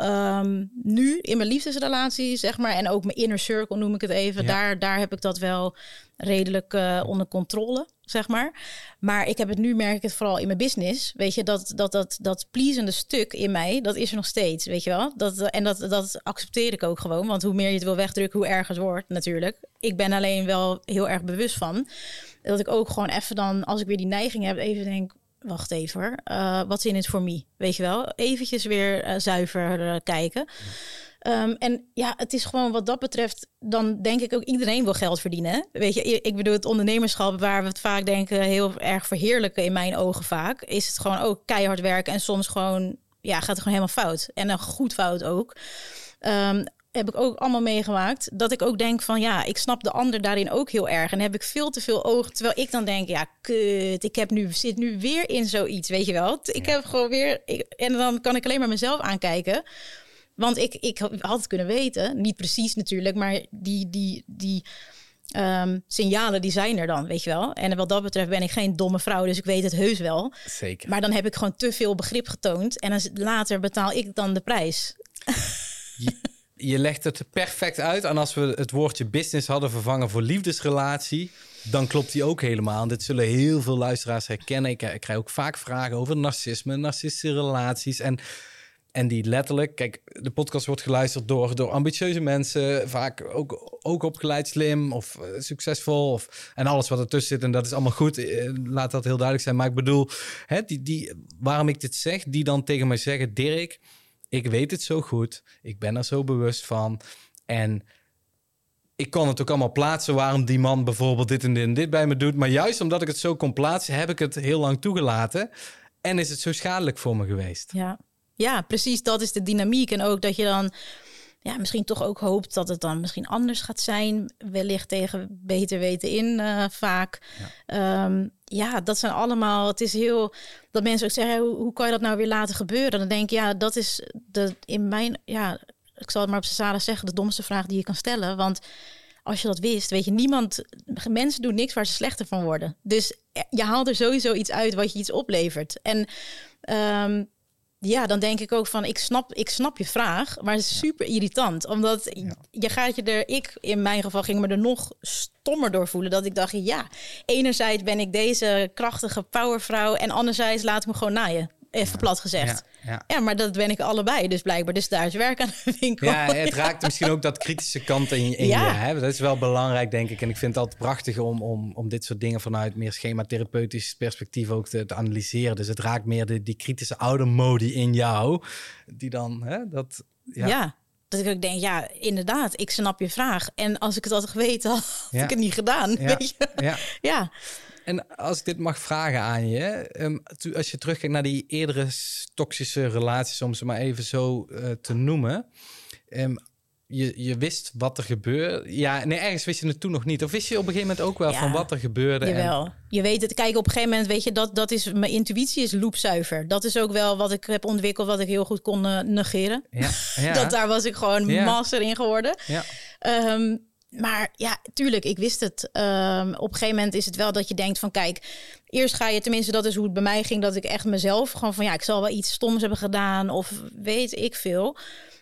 nu in mijn liefdesrelatie, zeg maar. En ook mijn inner circle noem ik het even. Ja. Daar heb ik dat wel redelijk onder controle, zeg maar. Maar ik heb het nu, merk ik het vooral in mijn business. Weet je, dat pleasende stuk in mij, dat is er nog steeds, weet je wel. Dat accepteer ik ook gewoon. Want hoe meer je het wil wegdrukken, hoe erger het wordt natuurlijk. Ik ben alleen wel heel erg bewust van dat ik ook gewoon even dan, als ik weer die neiging heb, even denk, wacht even hoor. What's in it for me? Weet je wel? Eventjes weer zuiver kijken. En ja, het is gewoon wat dat betreft, dan denk ik ook iedereen wil geld verdienen. Hè? Weet je, ik bedoel het ondernemerschap waar we het vaak denken heel erg verheerlijken in mijn ogen vaak. Is het gewoon ook keihard werken en soms gewoon, ja, gaat het gewoon helemaal fout. En dan goed fout ook. Heb ik ook allemaal meegemaakt. Dat ik ook denk van ja, ik snap de ander daarin ook heel erg. En heb ik veel te veel ogen. Terwijl ik dan denk, ja, kut, zit nu weer in zoiets, weet je wel. Ik heb gewoon weer... en dan kan ik alleen maar mezelf aankijken. Want ik had het kunnen weten. Niet precies natuurlijk, maar die signalen die zijn er dan, weet je wel. En wat dat betreft ben ik geen domme vrouw, dus ik weet het heus wel. Zeker. Maar dan heb ik gewoon te veel begrip getoond. En dan later betaal ik dan de prijs. Je legt het perfect uit. En als we het woordje business hadden vervangen voor liefdesrelatie, dan klopt die ook helemaal. En dit zullen heel veel luisteraars herkennen. Ik krijg ook vaak vragen over narcisme, narcistische relaties. En die letterlijk... Kijk, de podcast wordt geluisterd door ambitieuze mensen. Vaak ook opgeleid, slim of succesvol. En alles wat ertussen zit. En dat is allemaal goed. Laat dat heel duidelijk zijn. Maar ik bedoel, hè, waarom ik dit zeg, die dan tegen mij zeggen, Dirk, ik weet het zo goed. Ik ben er zo bewust van. En ik kan het ook allemaal plaatsen waarom die man bijvoorbeeld dit en dit bij me doet. Maar juist omdat ik het zo kon plaatsen, heb ik het heel lang toegelaten. En is het zo schadelijk voor me geweest. Ja, precies. Dat is de dynamiek. En ook dat je dan misschien toch ook hoopt dat het dan misschien anders gaat zijn. Wellicht tegen beter weten in vaak. Ja. Dat zijn allemaal... Het is heel... Dat mensen ook zeggen, hoe kan je dat nou weer laten gebeuren? Dan denk ik, dat is in mijn... Ja, ik zal het maar op z'n zalig zeggen, de domste vraag die je kan stellen. Want als je dat wist, weet je, mensen doen niks waar ze slechter van worden. Dus je haalt er sowieso iets uit wat je iets oplevert. En dan denk ik ook van, ik snap je vraag, maar het is super irritant. Omdat je gaat ik in mijn geval ging me er nog stommer door voelen. Dat ik dacht, enerzijds ben ik deze krachtige powervrouw en anderzijds laat ik me gewoon naaien. Even plat gezegd. Ja, maar dat ben ik allebei dus blijkbaar. Dus daar is werk aan de winkel. Ja, het raakt misschien ook dat kritische kant in je. Hè? Dat is wel belangrijk, denk ik. En ik vind het altijd prachtig om dit soort dingen vanuit meer schematherapeutisch perspectief ook te analyseren. Dus het raakt meer die kritische oudermodie in jou. Die dan, dat ik ook denk, inderdaad, ik snap je vraag. En als ik het had geweten, had ik het niet gedaan. Weet je? Ja. En als ik dit mag vragen aan je, als je terugkijkt naar die eerdere toxische relaties, om ze maar even zo te noemen. Je wist wat er gebeurde. Ja, nee, ergens wist je het toen nog niet. Of wist je op een gegeven moment ook wel van wat er gebeurde? Jawel. Je weet het. Kijk, op een gegeven moment weet je, dat is mijn intuïtie is loopzuiver. Dat is ook wel wat ik heb ontwikkeld, wat ik heel goed kon negeren. Ja. Daar was ik gewoon master in geworden. Ja. Maar ja, tuurlijk, ik wist het. Op een gegeven moment is het wel dat je denkt van, kijk, eerst ga je, tenminste dat is hoe het bij mij ging, dat ik echt mezelf gewoon van, ik zal wel iets stoms hebben gedaan of weet ik veel.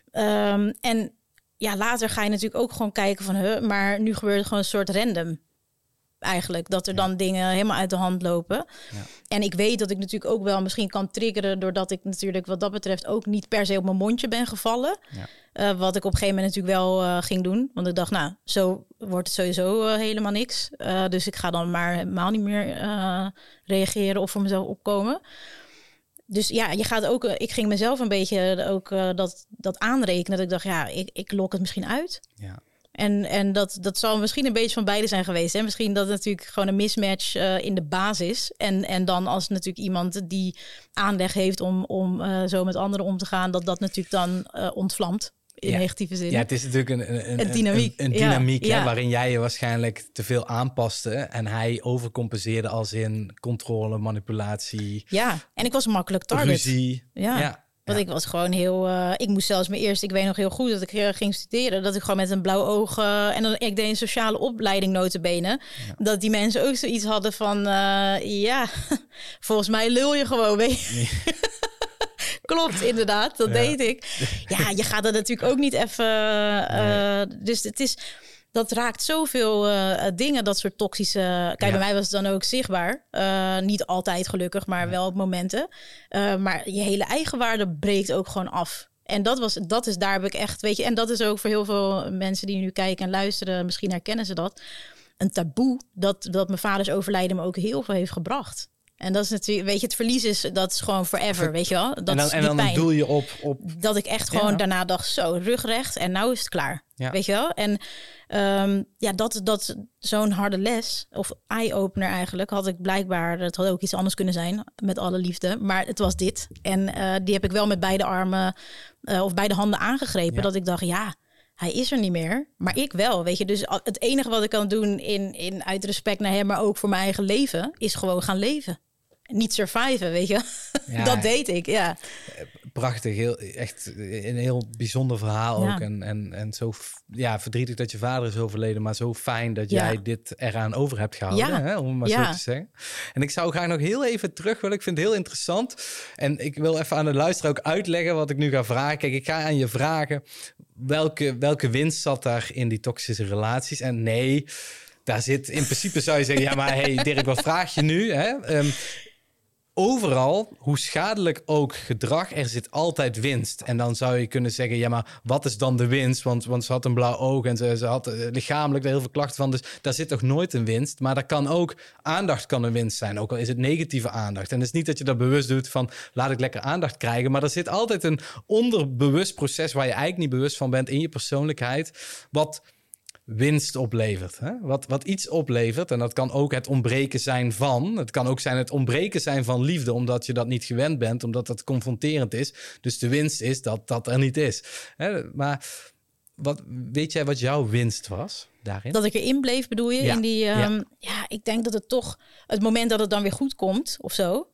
En later ga je natuurlijk ook gewoon kijken van, maar nu gebeurt het gewoon een soort random. Eigenlijk, dat er dan dingen helemaal uit de hand lopen. Ja. En ik weet dat ik natuurlijk ook wel misschien kan triggeren, doordat ik natuurlijk wat dat betreft ook niet per se op mijn mondje ben gevallen. Ja. Wat ik op een gegeven moment natuurlijk wel ging doen. Want ik dacht, zo wordt het sowieso helemaal niks. Dus ik ga dan maar helemaal niet meer reageren of voor mezelf opkomen. Dus je gaat ook. Ik ging mezelf een beetje ook dat aanrekenen. Dat ik dacht, ik lok het misschien uit. Ja. En dat zal misschien een beetje van beide zijn geweest. Hè? Misschien dat het natuurlijk gewoon een mismatch in de basis. En dan als natuurlijk iemand die aanleg heeft om zo met anderen om te gaan, dat natuurlijk dan ontvlamt. In negatieve zin. Ja, het is natuurlijk een dynamiek, een dynamiek hè, waarin jij je waarschijnlijk te veel aanpaste en hij overcompenseerde als in controle, manipulatie. Ja, en ik was een makkelijk target. Ruzie. Want ik was gewoon heel... ik moest zelfs ik weet nog heel goed dat ik ging studeren. Dat ik gewoon met een blauw oog... en dan ik deed een sociale opleiding nota bene. Ja. Dat die mensen ook zoiets hadden van... volgens mij lul je gewoon, weet je. Nee. Klopt, inderdaad. Dat deed ik. Ja, je gaat er natuurlijk ook niet even... Dus het is... Dat raakt zoveel dingen, dat soort toxische... Kijk, bij mij was het dan ook zichtbaar. Niet altijd gelukkig, maar wel op momenten. Maar je hele eigenwaarde breekt ook gewoon af. En daar heb ik echt, weet je... En dat is ook voor heel veel mensen die nu kijken en luisteren... misschien herkennen ze dat. Een taboe dat mijn vaders overlijden me ook heel veel heeft gebracht. En dat is natuurlijk, weet je, het verlies dat is gewoon forever, weet je wel. Dat en dan doel je op... Dat ik echt gewoon daarna dacht, zo, rugrecht en nou is het klaar. Ja. Weet je wel? En dat zo'n harde les, of eye-opener eigenlijk, had ik blijkbaar, het had ook iets anders kunnen zijn, met alle liefde. Maar het was dit. En die heb ik wel met beide armen of beide handen aangegrepen. Ja. Dat ik dacht, hij is er niet meer, maar ik wel, weet je. Dus het enige wat ik kan doen in uit respect naar hem, maar ook voor mijn eigen leven, is gewoon gaan leven. Niet surviven, weet je. Ja, dat deed ik, ja. Prachtig, echt een heel bijzonder verhaal ook. En zo verdrietig dat je vader is overleden, maar zo fijn dat jij dit eraan over hebt gehouden, hè, om het maar zo te zeggen. En ik zou graag nog heel even terug willen. Ik vind het heel interessant. En ik wil even aan de luisteraar ook uitleggen wat ik nu ga vragen. Kijk, ik ga aan je vragen, welke winst zat daar in die toxische relaties? En nee, daar zit in principe, zou je zeggen, maar hey Dirk, wat vraag je nu? Hè? Overal, hoe schadelijk ook gedrag, er zit altijd winst. En dan zou je kunnen zeggen, maar wat is dan de winst? Want ze had een blauw oog en ze had lichamelijk er heel veel klachten van. Dus daar zit toch nooit een winst. Maar daar kan ook, aandacht kan een winst zijn. Ook al is het negatieve aandacht. En het is niet dat je dat bewust doet van, laat ik lekker aandacht krijgen. Maar er zit altijd een onderbewust proces waar je eigenlijk niet bewust van bent in je persoonlijkheid. Wat winst oplevert. Hè? Wat iets oplevert. En dat kan ook het ontbreken zijn van. Het kan ook zijn het ontbreken zijn van liefde, omdat je dat niet gewend bent, omdat dat confronterend is. Dus de winst is dat dat er niet is. Hè? Maar weet jij wat jouw winst was daarin? Dat ik erin bleef, bedoel je? Ja. In die, ik denk dat het toch, het moment dat het dan weer goed komt of zo.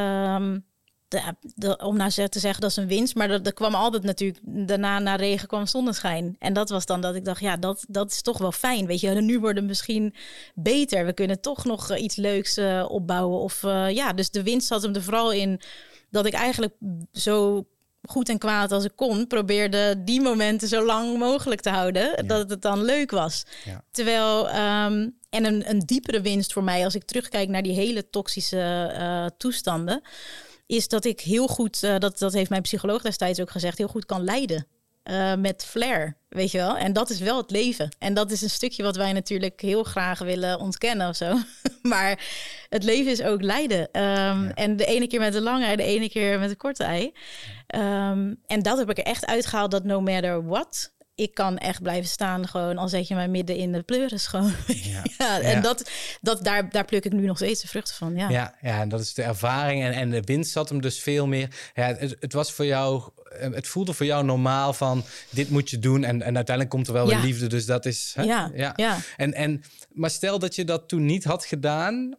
Om nou te zeggen dat is een winst, maar er kwam altijd natuurlijk, daarna na regen kwam zonneschijn. En dat was dan dat ik dacht, dat is toch wel fijn, weet je. Nu worden we misschien beter, we kunnen toch nog iets leuks opbouwen. Of dus de winst zat hem er vooral in dat ik eigenlijk zo goed en kwaad als ik kon probeerde die momenten zo lang mogelijk te houden, dat het dan leuk was. Ja. Terwijl en een diepere winst voor mij, als ik terugkijk naar die hele toxische toestanden, is dat ik heel goed, dat heeft mijn psycholoog destijds ook gezegd, heel goed kan leiden. Met flair, weet je wel. En dat is wel het leven. En dat is een stukje wat wij natuurlijk heel graag willen ontkennen of zo. Maar het leven is ook lijden. En de ene keer met een lange ei, de ene keer met een korte ei. En dat heb ik er echt uitgehaald, dat no matter what, ik kan echt blijven staan, gewoon al zet je mij midden in de pleuris gewoon. En daar pluk ik nu nog steeds de vruchten van. Ja, en dat is de ervaring. En de winst zat hem dus veel meer. Ja, het was voor jou, het voelde voor jou normaal van, dit moet je doen. En uiteindelijk komt er wel weer liefde. Dus dat is... Hè? Ja. Maar stel dat je dat toen niet had gedaan,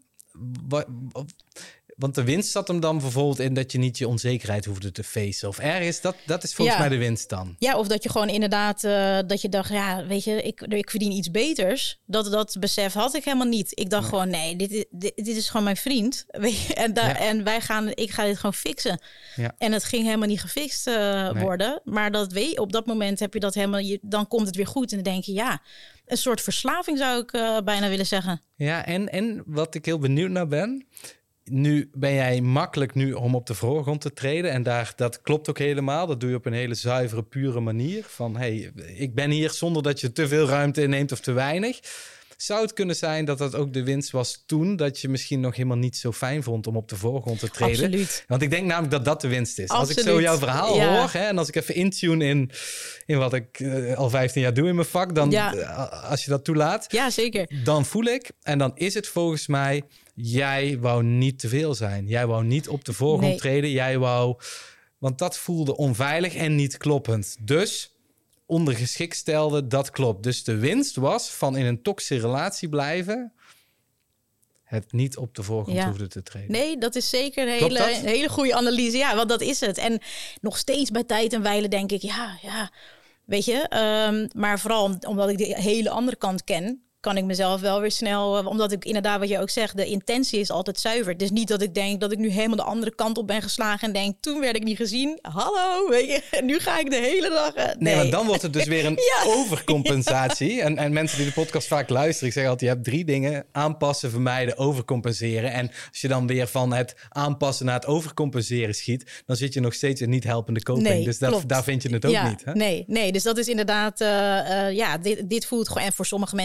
want de winst zat hem dan bijvoorbeeld in dat je niet je onzekerheid hoefde te facen. Of ergens, dat is volgens mij de winst dan. Ja, of dat je gewoon inderdaad, dat je dacht, weet je, ik verdien iets beters. Dat besef had ik helemaal niet. Ik dacht gewoon, nee, dit is gewoon mijn vriend. Weet je, en ik ga dit gewoon fixen. Ja. En het ging helemaal niet gefixt worden. Maar op dat moment heb je dat helemaal, dan komt het weer goed. En dan denk je, een soort verslaving zou ik bijna willen zeggen. Ja, en wat ik heel benieuwd naar ben, nu ben jij makkelijk om op de voorgrond te treden. En dat klopt ook helemaal. Dat doe je op een hele zuivere, pure manier. Van, hey, ik ben hier zonder dat je te veel ruimte inneemt of te weinig. Zou het kunnen zijn dat dat ook de winst was toen, dat je misschien nog helemaal niet zo fijn vond om op de voorgrond te treden? Absoluut. Want ik denk namelijk dat de winst is. Absoluut. Als ik zo jouw verhaal hoor, en als ik even intune in wat ik al 15 jaar doe in mijn vak, dan als je dat toelaat, zeker, dan voel ik, en dan is het volgens mij, jij wou niet te veel zijn. Jij wou niet op de voorgrond treden. Jij wou, want dat voelde onveilig en niet kloppend. Dus ondergeschikt stelde, dat klopt. Dus de winst was van in een toxische relatie blijven, het niet op de voorgrond hoefde te treden. Nee, dat is zeker een hele goede analyse. Ja, want dat is het. En nog steeds bij tijd en wijle denk ik, weet je. Maar vooral omdat ik de hele andere kant ken, kan ik mezelf wel weer snel, omdat ik inderdaad, wat je ook zegt, de intentie is altijd zuiver. Het is niet dat ik denk dat ik nu helemaal de andere kant op ben geslagen en denk, toen werd ik niet gezien. Hallo, weet je, en nu ga ik de hele dag. Nee, maar dan wordt het dus weer een overcompensatie. En mensen die de podcast vaak luisteren, ik zeg altijd, je hebt 3 dingen: aanpassen, vermijden, overcompenseren. En als je dan weer van het aanpassen naar het overcompenseren schiet, dan zit je nog steeds in niet helpende coping. Nee, dus daar vind je het ook niet. Hè? Nee, dus dat is inderdaad, dit voelt gewoon, en voor sommige mensen ben je altijd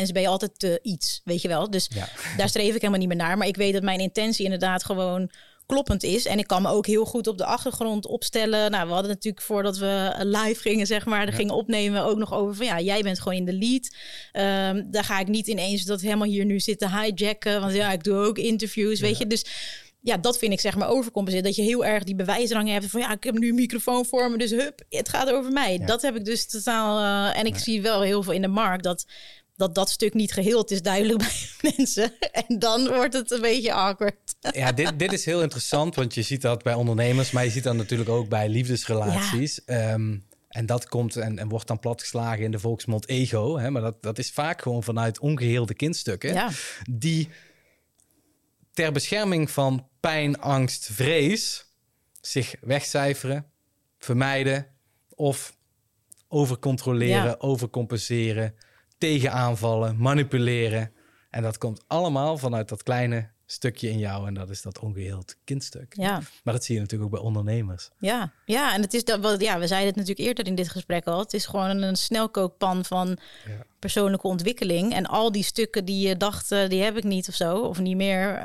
altijd te iets, weet je wel. Dus daar streef ik helemaal niet meer naar. Maar ik weet dat mijn intentie inderdaad gewoon kloppend is. En ik kan me ook heel goed op de achtergrond opstellen. Nou, we hadden natuurlijk voordat we live gingen, zeg maar, gingen opnemen, ook nog over van jij bent gewoon in de lead. Daar ga ik niet ineens dat helemaal hier nu zitten hijacken. Want ik doe ook interviews, weet je. Dus ja, dat vind ik zeg maar overcompenseren. Dat je heel erg die bewijsdrang hebt van ik heb nu een microfoon voor me, dus het gaat over mij. Ja. Dat heb ik dus totaal. En ik zie wel heel veel in de markt dat stuk niet geheeld is duidelijk bij mensen. En dan wordt het een beetje awkward. Ja, dit is heel interessant, want je ziet dat bij ondernemers, maar je ziet dat natuurlijk ook bij liefdesrelaties. Ja. En dat komt en wordt dan platgeslagen in de volksmond ego. Hè? Maar dat is vaak gewoon vanuit ongeheelde kindstukken. Die ter bescherming van pijn, angst, vrees zich wegcijferen, vermijden of overcontroleren, overcompenseren, tegenaanvallen, manipuleren. En dat komt allemaal vanuit dat kleine stukje in jou. En dat is dat ongeheeld kindstuk. Ja. Maar dat zie je natuurlijk ook bij ondernemers. Ja, en het is we zeiden het natuurlijk eerder in dit gesprek al. Het is gewoon een snelkookpan van persoonlijke ontwikkeling. En al die stukken die je dacht, die heb ik niet of zo. Of niet meer.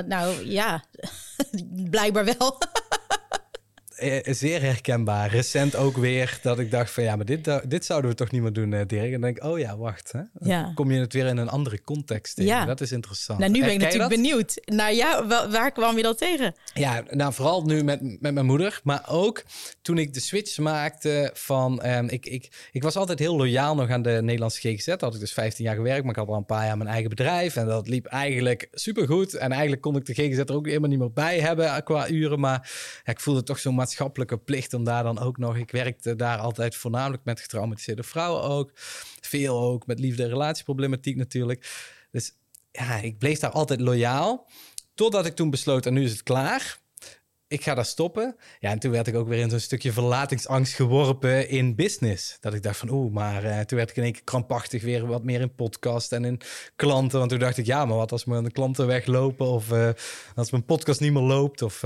Blijkbaar wel. Zeer herkenbaar. Recent ook weer dat ik dacht van maar dit zouden we toch niet meer doen, Dirk. En dan denk ik, wacht. Hè? Dan kom je het weer in een andere context tegen. Ja. Dat is interessant. Nou, nu ben ik natuurlijk benieuwd. Nou ja, waar kwam je dat tegen? Ja, nou vooral nu met mijn moeder. Maar ook toen ik de switch maakte van... Ik was altijd heel loyaal nog aan de Nederlandse GGZ. Daar had ik dus 15 jaar gewerkt. Maar ik had al een paar jaar mijn eigen bedrijf. En dat liep eigenlijk supergoed. En eigenlijk kon ik de GGZ er ook helemaal niet meer bij hebben qua uren. Maar ik voelde toch zo'n maatschappelijke plicht om daar dan ook nog... Ik werkte daar altijd voornamelijk met getraumatiseerde vrouwen ook. Veel ook met liefde- en relatieproblematiek natuurlijk. Dus ik bleef daar altijd loyaal. Totdat ik toen besloot, en nu is het klaar. Ik ga daar stoppen. Ja, en toen werd ik ook weer in zo'n stukje verlatingsangst geworpen in business. Dat ik dacht van, toen werd ik in één keer krampachtig weer wat meer in podcast en in klanten. Want toen dacht ik, maar wat als mijn klanten weglopen of als mijn podcast niet meer loopt of...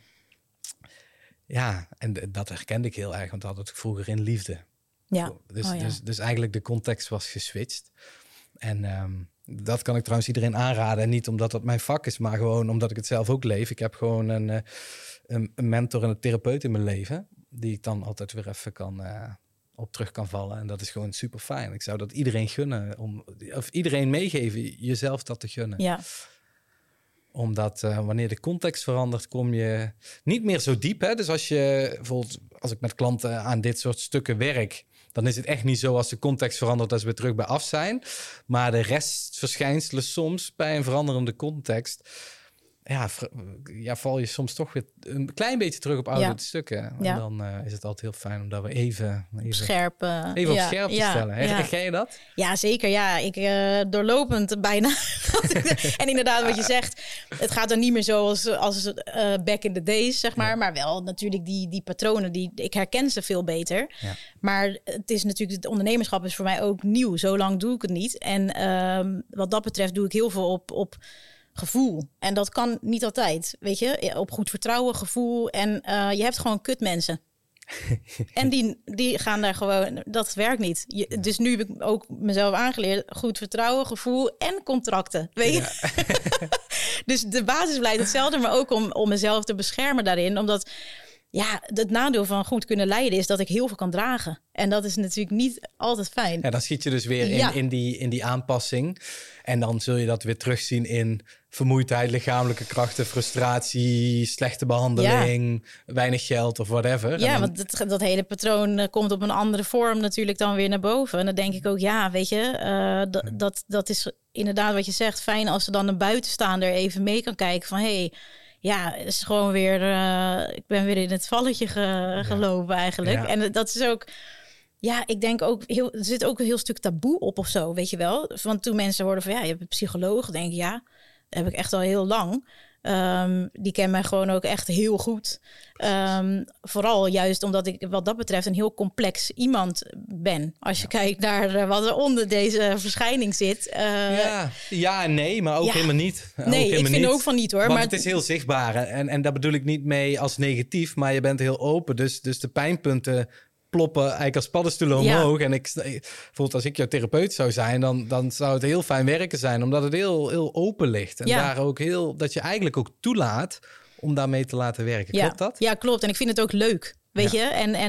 en dat herkende ik heel erg, want dat had ik vroeger in liefde. Ja. Dus eigenlijk de context was geswitcht. En dat kan ik trouwens iedereen aanraden. En niet omdat dat mijn vak is, maar gewoon omdat ik het zelf ook leef. Ik heb gewoon een mentor en een therapeut in mijn leven, die ik dan altijd weer even op terug kan vallen. En dat is gewoon super fijn. Ik zou dat iedereen gunnen, of iedereen meegeven, jezelf dat te gunnen. Ja. Omdat wanneer de context verandert, kom je niet meer zo diep. Hè? Dus als ik met klanten aan dit soort stukken werk, dan is het echt niet zo als de context verandert dat ze weer terug bij af zijn. Maar de restverschijnselen soms bij een veranderende context, val je soms toch weer een klein beetje terug op oude stukken. En dan is het altijd heel fijn om daar weer even scherp te stellen. Herken je dat? Ja, zeker. Ja, ik doorlopend bijna. En inderdaad, wat je zegt, het gaat dan niet meer zo als back in the days, zeg maar. Ja. Maar wel natuurlijk die patronen, ik herken ze veel beter. Ja. Maar het is natuurlijk, het ondernemerschap is voor mij ook nieuw. Zo lang doe ik het niet. En wat dat betreft doe ik heel veel op gevoel. En dat kan niet altijd, weet je. Op goed vertrouwen, gevoel. En je hebt gewoon kutmensen. En die gaan daar gewoon... Dat werkt niet. Dus nu heb ik ook mezelf aangeleerd. Goed vertrouwen, gevoel en contracten. Weet je? Ja. Dus de basis blijft hetzelfde. Maar ook om mezelf te beschermen daarin. Omdat... Ja, het nadeel van goed kunnen leiden is dat ik heel veel kan dragen. En dat is natuurlijk niet altijd fijn. Ja, dan schiet je dus weer in die aanpassing. En dan zul je dat weer terugzien in vermoeidheid, lichamelijke krachten, frustratie, slechte behandeling, weinig geld of whatever. Ja, want dat hele patroon komt op een andere vorm natuurlijk dan weer naar boven. En dan denk ik ook, weet je, dat is inderdaad wat je zegt. Fijn als er dan een buitenstaander even mee kan kijken van... Ja, het is gewoon weer... ik ben weer in het valletje gelopen eigenlijk. Ja. En dat is ook... Ja, ik denk ook... er zit ook een heel stuk taboe op of zo, weet je wel. Want toen mensen hoorden van... je hebt een psycholoog. Denk ik, dat heb ik echt al heel lang. Die kent mij gewoon ook echt heel goed. Vooral juist omdat ik wat dat betreft een heel complex iemand ben. Als je kijkt naar wat er onder deze verschijning zit. Ja en nee, maar ook helemaal niet. Ik vind ook van niet hoor. Want het is heel zichtbaar. En daar bedoel ik niet mee als negatief, maar je bent heel open. Dus de pijnpunten ploppen eigenlijk als paddenstoelen omhoog. En bijvoorbeeld als ik jouw therapeut zou zijn, dan zou het heel fijn werken zijn, omdat het heel open ligt. En daar ook dat je eigenlijk ook toelaat om daarmee te laten werken. Klopt dat? Ja, klopt. En ik vind het ook leuk. Weet je?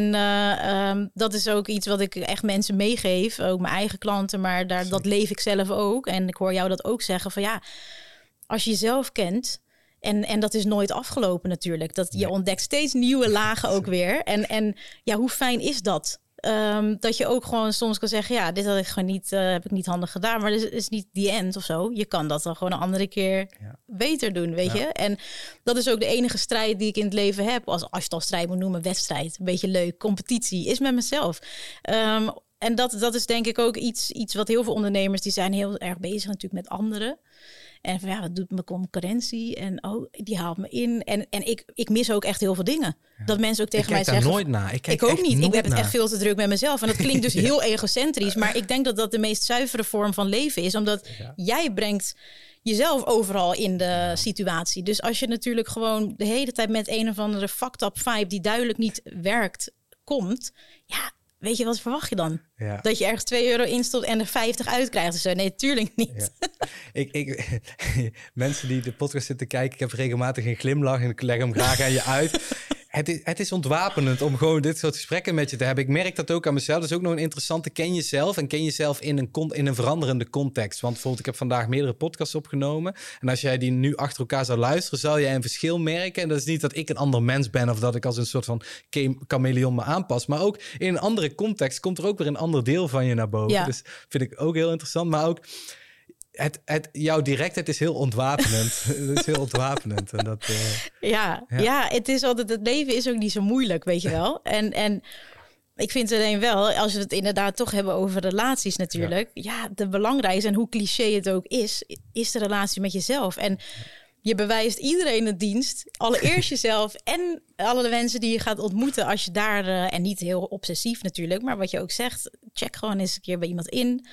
En dat is ook iets wat ik echt mensen meegeef. Ook mijn eigen klanten, maar dat leef ik zelf ook. En ik hoor jou dat ook zeggen van als je jezelf kent, en dat is nooit afgelopen natuurlijk. Je ontdekt steeds nieuwe lagen ook weer. En hoe fijn is dat? Dat je ook gewoon soms kan zeggen, dit had ik gewoon niet, heb ik niet handig gedaan, maar dit is niet the end of zo. Je kan dat dan gewoon een andere keer beter doen, weet je. En dat is ook de enige strijd die ik in het leven heb. Als je het al strijd moet noemen, wedstrijd, een beetje leuk, competitie, is met mezelf. En dat is denk ik ook iets wat heel veel ondernemers, die zijn heel erg bezig natuurlijk met anderen. En van wat doet mijn concurrentie? En die haalt me in. En ik mis ook echt heel veel dingen. Ja. Dat mensen ook tegen mij zeggen. Nooit naar. Ik ook niet. Ik heb het echt veel te druk met mezelf. En dat klinkt dus heel egocentrisch. Maar ik denk dat dat de meest zuivere vorm van leven is. Omdat jij brengt jezelf overal in de situatie. Dus als je natuurlijk gewoon de hele tijd met een of andere fucked up vibe die duidelijk niet werkt, komt. Weet je, wat verwacht je dan? Ja. Dat je ergens €2 instopt en er 50 uitkrijgt. Dus nee, tuurlijk niet. Ja. Mensen die de podcast zitten kijken, ik heb regelmatig een glimlach en ik leg hem graag aan je uit. Het is ontwapenend om gewoon dit soort gesprekken met je te hebben. Ik merk dat ook aan mezelf. Dat is ook nog een interessante. Ken jezelf en ken jezelf in een veranderende context. Want bijvoorbeeld, ik heb vandaag meerdere podcasts opgenomen. En als jij die nu achter elkaar zou luisteren, zou jij een verschil merken. En dat is niet dat ik een ander mens ben of dat ik als een soort van chameleon me aanpas. Maar ook in een andere context komt er ook weer een ander deel van je naar boven. Ja. Dus vind ik ook heel interessant. Maar ook jouw directheid is heel ontwapenend. Het is heel ontwapenend. En dat, het is altijd, het leven is ook niet zo moeilijk, weet je wel. En ik vind alleen wel, als we het inderdaad toch hebben over relaties natuurlijk. De belangrijkste, en hoe cliché het ook is de relatie met jezelf. En je bewijst iedereen een dienst. Allereerst jezelf en alle mensen die je gaat ontmoeten. Als je daar, en niet heel obsessief natuurlijk, maar wat je ook zegt, check gewoon eens een keer bij iemand in.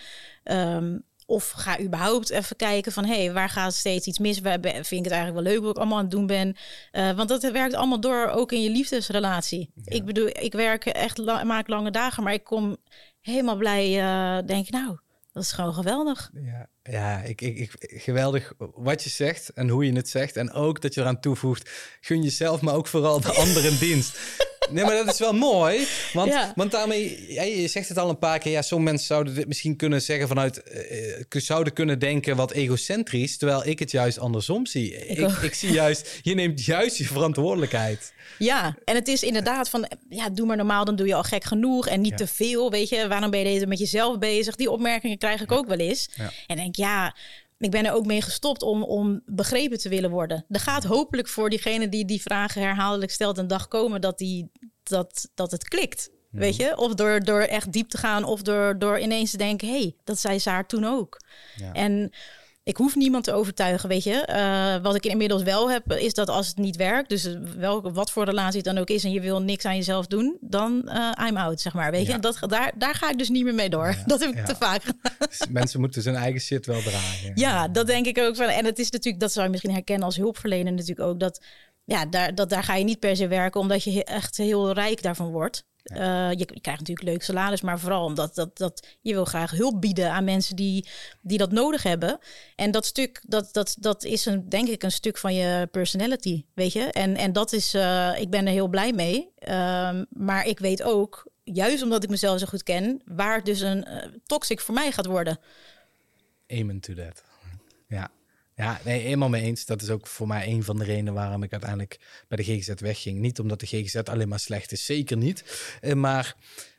Of ga überhaupt even kijken van, waar gaat steeds iets mis? Vind ik het eigenlijk wel leuk wat ik allemaal aan het doen ben? Want dat werkt allemaal door, ook in je liefdesrelatie. Ja. Ik bedoel, ik werk echt, maak lange dagen, maar ik kom helemaal blij, denk dat is gewoon geweldig. Ja, geweldig wat je zegt en hoe je het zegt. En ook dat je eraan toevoegt, gun jezelf, maar ook vooral de anderen dienst. Nee, maar dat is wel mooi. Want daarmee, je zegt het al een paar keer. Sommige mensen zouden dit misschien kunnen zeggen zouden kunnen denken wat egocentrisch. Terwijl ik het juist andersom zie. Ik zie juist, je neemt juist je verantwoordelijkheid. Ja, en het is inderdaad van, doe maar normaal, dan doe je al gek genoeg. En niet te veel, weet je. Waarom ben je met jezelf bezig? Die opmerkingen krijg ik ook wel eens. Ja. En denk, ik ben er ook mee gestopt om begrepen te willen worden. Er gaat hopelijk voor diegene die vragen herhaaldelijk stelt een dag komen dat het klikt. Ja. Weet je? Of door echt diep te gaan of door ineens te denken, dat zei Saar toen ook. Ja. En ik hoef niemand te overtuigen, weet je. Wat ik inmiddels wel heb, is dat als het niet werkt, dus wat voor relatie het dan ook is en je wil niks aan jezelf doen, dan I'm out, zeg maar. Weet je, daar ga ik dus niet meer mee door. Ja. Dat heb ik te vaak gedaan. Dus mensen moeten zijn eigen shit wel dragen. Ja, dat denk ik ook. En het is natuurlijk, dat zou je misschien herkennen als hulpverlener natuurlijk ook, daar ga je niet per se werken omdat je echt heel rijk daarvan wordt. Je krijgt natuurlijk leuk salaris, maar vooral omdat dat je wil graag hulp bieden aan mensen die dat nodig hebben. En dat stuk, dat is denk ik een stuk van je personality, weet je. En dat is, ik ben er heel blij mee. Maar ik weet ook, juist omdat ik mezelf zo goed ken, waar het dus een toxic voor mij gaat worden. Amen to that. Ja. Ja, nee, helemaal mee eens. Dat is ook voor mij een van de redenen waarom ik uiteindelijk bij de GGZ wegging. Niet omdat de GGZ alleen maar slecht is, zeker niet. Maar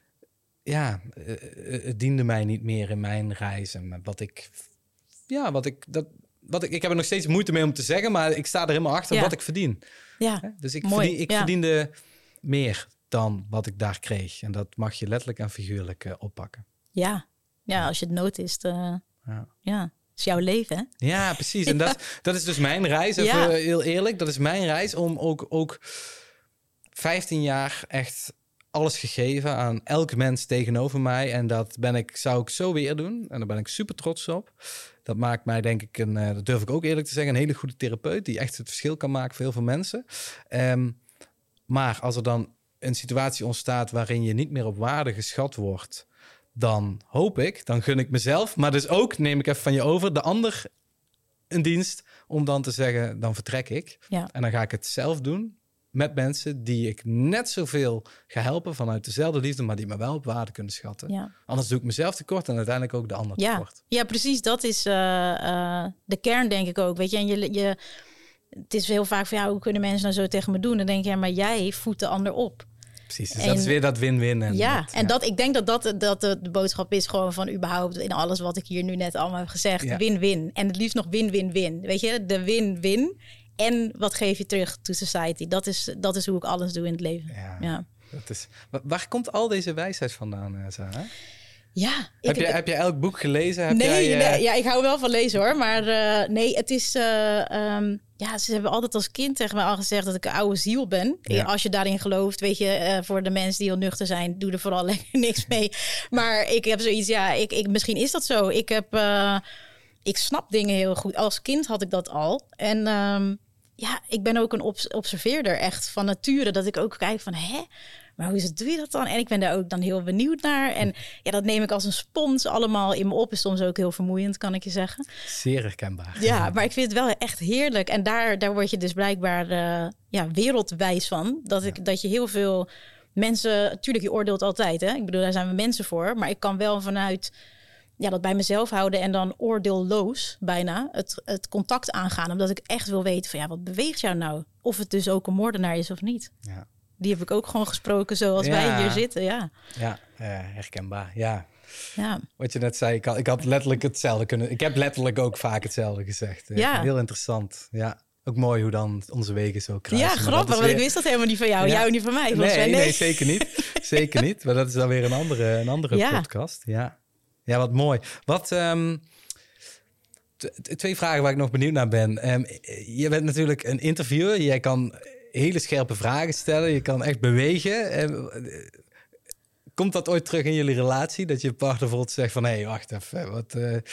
het diende mij niet meer in mijn reis. En ik heb er nog steeds moeite mee om te zeggen, maar ik sta er helemaal achter wat ik verdien. Ja, dus ik verdiende meer dan wat ik daar kreeg. En dat mag je letterlijk en figuurlijk oppakken. Ja, als je het noticed. Is jouw leven, hè? Ja, precies. En dat is dus mijn reis. Even heel eerlijk, dat is mijn reis om ook 15 jaar echt alles gegeven aan elk mens tegenover mij. En dat zou ik zo weer doen. En daar ben ik super trots op. Dat maakt mij, denk ik, dat durf ik ook eerlijk te zeggen, een hele goede therapeut die echt het verschil kan maken voor heel veel mensen. Maar als er dan een situatie ontstaat waarin je niet meer op waarde geschat wordt, dan hoop ik, dan gun ik mezelf, maar dus ook, neem ik even van je over, de ander een dienst om dan te zeggen, dan vertrek ik. Ja. En dan ga ik het zelf doen met mensen die ik net zoveel ga helpen vanuit dezelfde liefde, maar die me wel op waarde kunnen schatten. Ja. Anders doe ik mezelf tekort en uiteindelijk ook de ander tekort. Ja, precies. Dat is de kern, denk ik ook. Weet je, en het is heel vaak van, ja, hoe kunnen mensen nou zo tegen me doen? Dan denk je, ja, maar jij voedt de ander op. Precies, dus dat is weer dat win-win. Ik denk dat de boodschap is gewoon van überhaupt in alles wat ik hier nu net allemaal heb gezegd. Win-win. En het liefst nog win-win-win. Weet je, de win-win. En wat geef je terug to society? Dat is hoe ik alles doe in het leven. Ja. Dat is, waar komt al deze wijsheid vandaan, Sarah? Ja. Heb je elk boek gelezen? Nee, ja, ik hou wel van lezen hoor. Maar nee, het is... ze hebben altijd als kind tegen mij al gezegd dat ik een oude ziel ben. Ja. Als je daarin gelooft, weet je, voor de mensen die heel nuchter zijn, doe er vooral lekker niks mee. Maar ik heb zoiets, misschien is dat zo. Ik snap dingen heel goed. Als kind had ik dat al. En ik ben ook een observeerder echt van nature. Dat ik ook kijk van, maar hoe doe je dat dan? En ik ben daar ook dan heel benieuwd naar. En dat neem ik als een spons allemaal in me op. Is soms ook heel vermoeiend, kan ik je zeggen. Zeer herkenbaar. Ja, maar ik vind het wel echt heerlijk. En daar word je dus blijkbaar wereldwijs van. Dat je heel veel mensen... Natuurlijk, je oordeelt altijd, hè? Ik bedoel, daar zijn we mensen voor. Maar ik kan wel vanuit... dat bij mezelf houden en dan oordeelloos bijna het contact aangaan. Omdat ik echt wil weten van wat beweegt jou nou? Of het dus ook een moordenaar is of niet. Ja. Die heb ik ook gewoon gesproken zoals wij hier zitten, ja. Ja, herkenbaar, ja. Wat je net zei, ik had letterlijk hetzelfde kunnen... Ik heb letterlijk ook vaak hetzelfde gezegd. Heel interessant, ja. Ook mooi hoe dan onze wegen zo kruisen. Ja, grappig, want ik wist dat helemaal niet van jou. Jou niet van mij. Nee, zeker niet. Zeker niet. Maar dat is dan weer een andere podcast. Ja, wat mooi. Twee vragen waar ik nog benieuwd naar ben. Je bent natuurlijk een interviewer. Jij kan hele scherpe vragen stellen. Je kan echt bewegen. Komt dat ooit terug in jullie relatie? Dat je partner bijvoorbeeld zegt van... Hé, wacht even.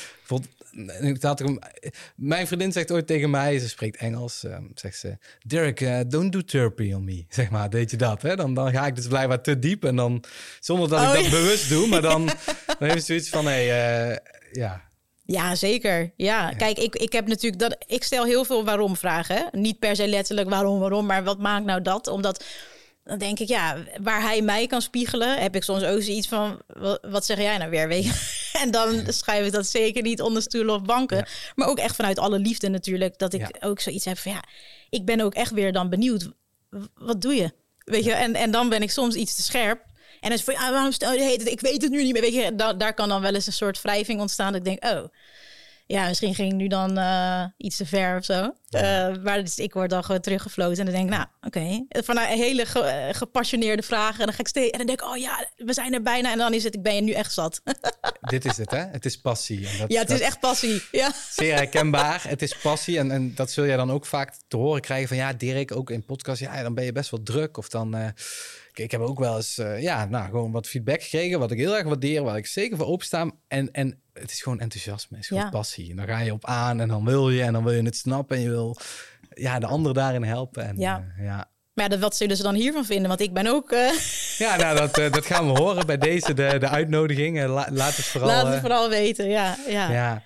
Mijn vriendin zegt ooit tegen mij... Ze spreekt Engels. Zegt ze... Derek, don't do therapy on me. Zeg maar, deed je dat? Hè? Dan ga ik dus blijkbaar te diep. En dan... Zonder dat ik dat bewust doe. Maar dan heeft ze zoiets van... Ja, zeker. Ja, kijk, ik heb natuurlijk ik stel heel veel waarom vragen. Hè? Niet per se letterlijk waarom, maar wat maakt nou dat? Omdat dan denk ik, waar hij mij kan spiegelen, heb ik soms ook zoiets van, wat zeg jij nou weer? Weet je? En dan schrijf ik dat zeker niet onder stoelen of banken. Ja. Maar ook echt vanuit alle liefde natuurlijk, dat ik ook zoiets heb van, ik ben ook echt weer dan benieuwd, wat doe je? Weet je? En dan ben ik soms iets te scherp. En dan is van, waarom stel je het? Ik weet het nu niet meer. Weet je, daar kan dan wel eens een soort wrijving ontstaan. Dat ik denk, misschien ging ik nu dan iets te ver of zo. Maar dus ik word dan gewoon teruggefloten. En dan denk ik, oké. Vanuit hele gepassioneerde vragen. En dan ga ik steeds. En dan denk ik, we zijn er bijna. En dan is het, ik ben je nu echt zat. Dit is het, hè? Het is passie. En het is echt passie. Ja. Zeer herkenbaar. Het is passie. En dat zul jij dan ook vaak te horen krijgen van, Dirk, ook in podcast. Dan ben je best wel druk. Of dan... Ik heb ook wel eens gewoon wat feedback gekregen, wat ik heel erg waardeer, waar ik zeker voor opensta. En het is gewoon enthousiasme, het is gewoon passie. En dan ga je op aan en dan wil je het snappen en je wil de ander daarin helpen. En, Maar wat zullen ze dan hiervan vinden? Want ik ben ook... dat gaan we horen bij deze, de uitnodiging. Laat het vooral weten, ja.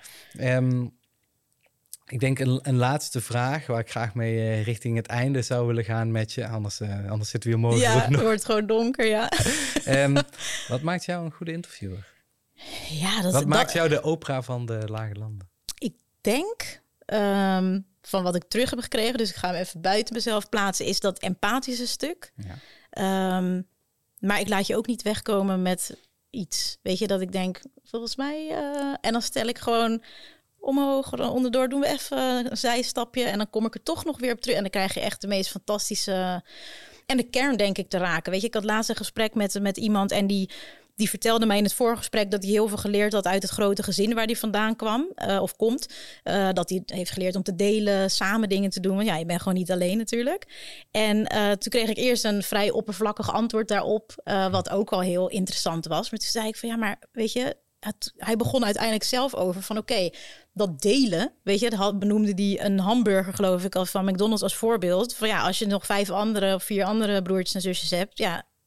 Ik denk een laatste vraag waar ik graag mee richting het einde zou willen gaan met je. Anders zitten we hier morgen. Ja, het wordt gewoon donker, Wat maakt jou een goede interviewer? Wat maakt jou de Oprah van de Lage Landen? Ik denk, van wat ik terug heb gekregen, dus ik ga hem even buiten mezelf plaatsen, is dat empathische stuk. Ja. Maar ik laat je ook niet wegkomen met iets. Weet je, dat ik denk, volgens mij... en dan stel ik gewoon... omhoog, dan onderdoor doen we even een zijstapje... en dan kom ik er toch nog weer op terug... en dan krijg je echt de meest fantastische... en de kern, denk ik, te raken. Weet je, ik had laatst een gesprek met iemand... en die vertelde mij in het vorige gesprek... dat hij heel veel geleerd had uit het grote gezin... waar hij vandaan kwam of komt. Dat hij heeft geleerd om te delen, samen dingen te doen. Want je bent gewoon niet alleen natuurlijk. En toen kreeg ik eerst een vrij oppervlakkig antwoord daarop... wat ook al heel interessant was. Maar toen zei ik van, maar weet je... Hij begon uiteindelijk zelf over van oké, dat delen, weet je, benoemde hij een hamburger, geloof ik, van McDonald's als voorbeeld. Van als je nog 4 andere broertjes en zusjes hebt,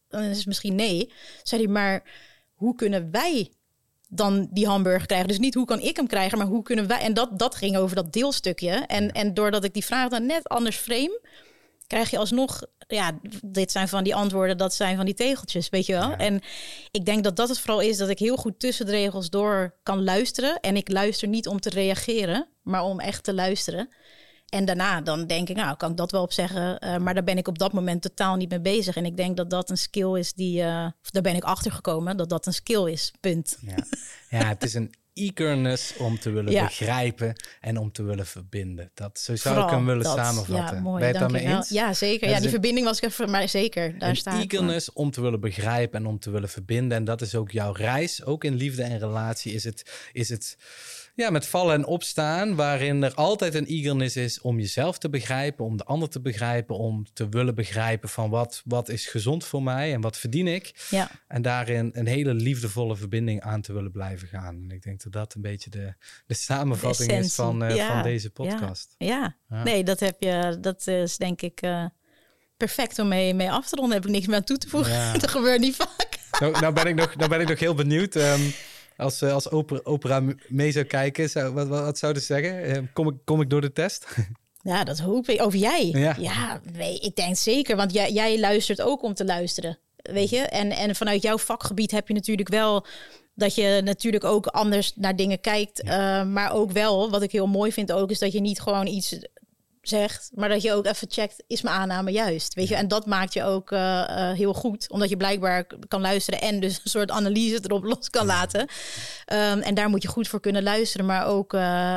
dan is het misschien nee. Zei hij, maar hoe kunnen wij dan die hamburger krijgen? Dus niet hoe kan ik hem krijgen, maar hoe kunnen wij... En dat ging over dat deelstukje. En doordat ik die vraag dan net anders frame, krijg je alsnog... Ja, dit zijn van die antwoorden, dat zijn van die tegeltjes, weet je wel. Ja. En ik denk dat het vooral is dat ik heel goed tussen de regels door kan luisteren. En ik luister niet om te reageren, maar om echt te luisteren. En daarna dan denk ik, nou, kan ik dat wel op zeggen. Maar daar ben ik op dat moment totaal niet mee bezig. En ik denk dat dat een skill is die... daar ben ik achter gekomen, dat dat een skill is, punt. Ja, het is een eagerness om te willen begrijpen en om te willen verbinden. Zo zou ik hem willen samenvatten. Ja, mooi, ben je het daarmee eens? Ja, zeker. Ja, die verbinding was ik even, maar zeker, daar staat. Eagerness om te willen begrijpen en om te willen verbinden. En dat is ook jouw reis, ook in liefde en relatie is het met vallen en opstaan, waarin er altijd een eagerness is om jezelf te begrijpen, om de ander te begrijpen, om te willen begrijpen van wat is gezond voor mij en wat verdien ik. Ja. En daarin een hele liefdevolle verbinding aan te willen blijven gaan. En ik denk dat dat een beetje de samenvatting is van deze podcast. Ja. Nee, dat is denk ik perfect om mee af te ronden. Heb ik niks meer aan toe te voegen. Ja. Dat gebeurt niet vaak. Nou ben ik nog heel benieuwd. Als Oprah mee zou kijken, wat zou ze zeggen? Kom ik door de test? Ja, dat hoop ik. Over jij? Ja, nee, ik denk zeker. Want jij luistert ook om te luisteren. Weet je? En vanuit jouw vakgebied heb je natuurlijk wel... dat je natuurlijk ook anders naar dingen kijkt. Maar ook wel, wat ik heel mooi vind ook... is dat je niet gewoon iets zegt... maar dat je ook even checkt, is mijn aanname juist? Weet je? En dat maakt je ook heel goed. Omdat je blijkbaar kan luisteren... en dus een soort analyse erop los kan laten. En daar moet je goed voor kunnen luisteren. Maar ook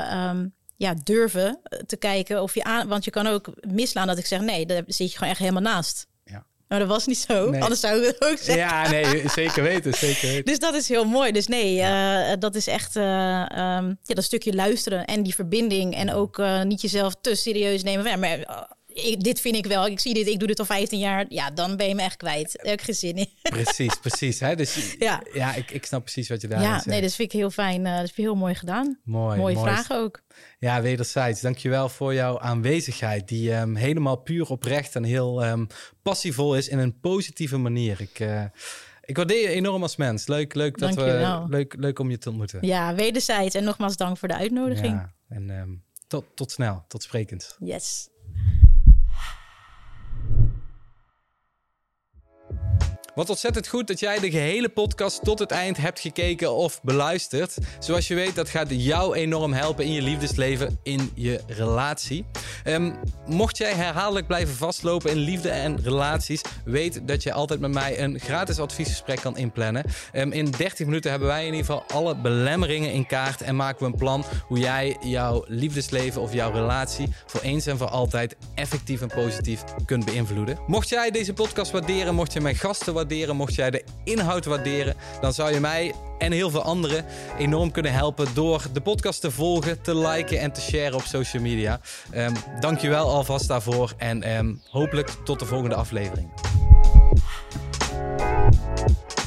durven te kijken of je want je kan ook mislaan dat ik zeg... nee, daar zit je gewoon echt helemaal naast. Maar dat was niet zo, anders zou ik het ook zeggen. Ja, nee, zeker weten. Dus dat is heel mooi. Dus nee, dat is echt dat stukje luisteren en die verbinding. En ook niet jezelf te serieus nemen. Maar dit vind ik wel, ik zie dit, ik doe dit al 15 jaar. Ja, dan ben je me echt kwijt. Daar heb ik geen zin in. Precies. Hè? Dus, ik snap precies wat je daar zegt. Nee, dat vind ik heel fijn. Dat vind ik heel mooi gedaan. Mooie vragen ook. Ja, wederzijds. Dankjewel voor jouw aanwezigheid. Die helemaal puur oprecht en heel passievol is in een positieve manier. Ik waardeer je enorm als mens. Leuk om je te ontmoeten. Ja, wederzijds. En nogmaals dank voor de uitnodiging. Ja, en tot snel. Tot sprekend. Yes. Wat ontzettend goed dat jij de gehele podcast tot het eind hebt gekeken of beluisterd. Zoals je weet, dat gaat jou enorm helpen in je liefdesleven, in je relatie. Mocht jij herhaaldelijk blijven vastlopen in liefde en relaties, weet dat je altijd met mij een gratis adviesgesprek kan inplannen. In 30 minuten hebben wij in ieder geval alle belemmeringen in kaart en maken we een plan hoe jij jouw liefdesleven of jouw relatie voor eens en voor altijd effectief en positief kunt beïnvloeden. Mocht jij deze podcast waarderen, mocht je mijn gasten waarderen, mocht jij de inhoud waarderen, dan zou je mij en heel veel anderen enorm kunnen helpen door de podcast te volgen, te liken en te sharen op social media. Dankjewel alvast daarvoor en hopelijk tot de volgende aflevering.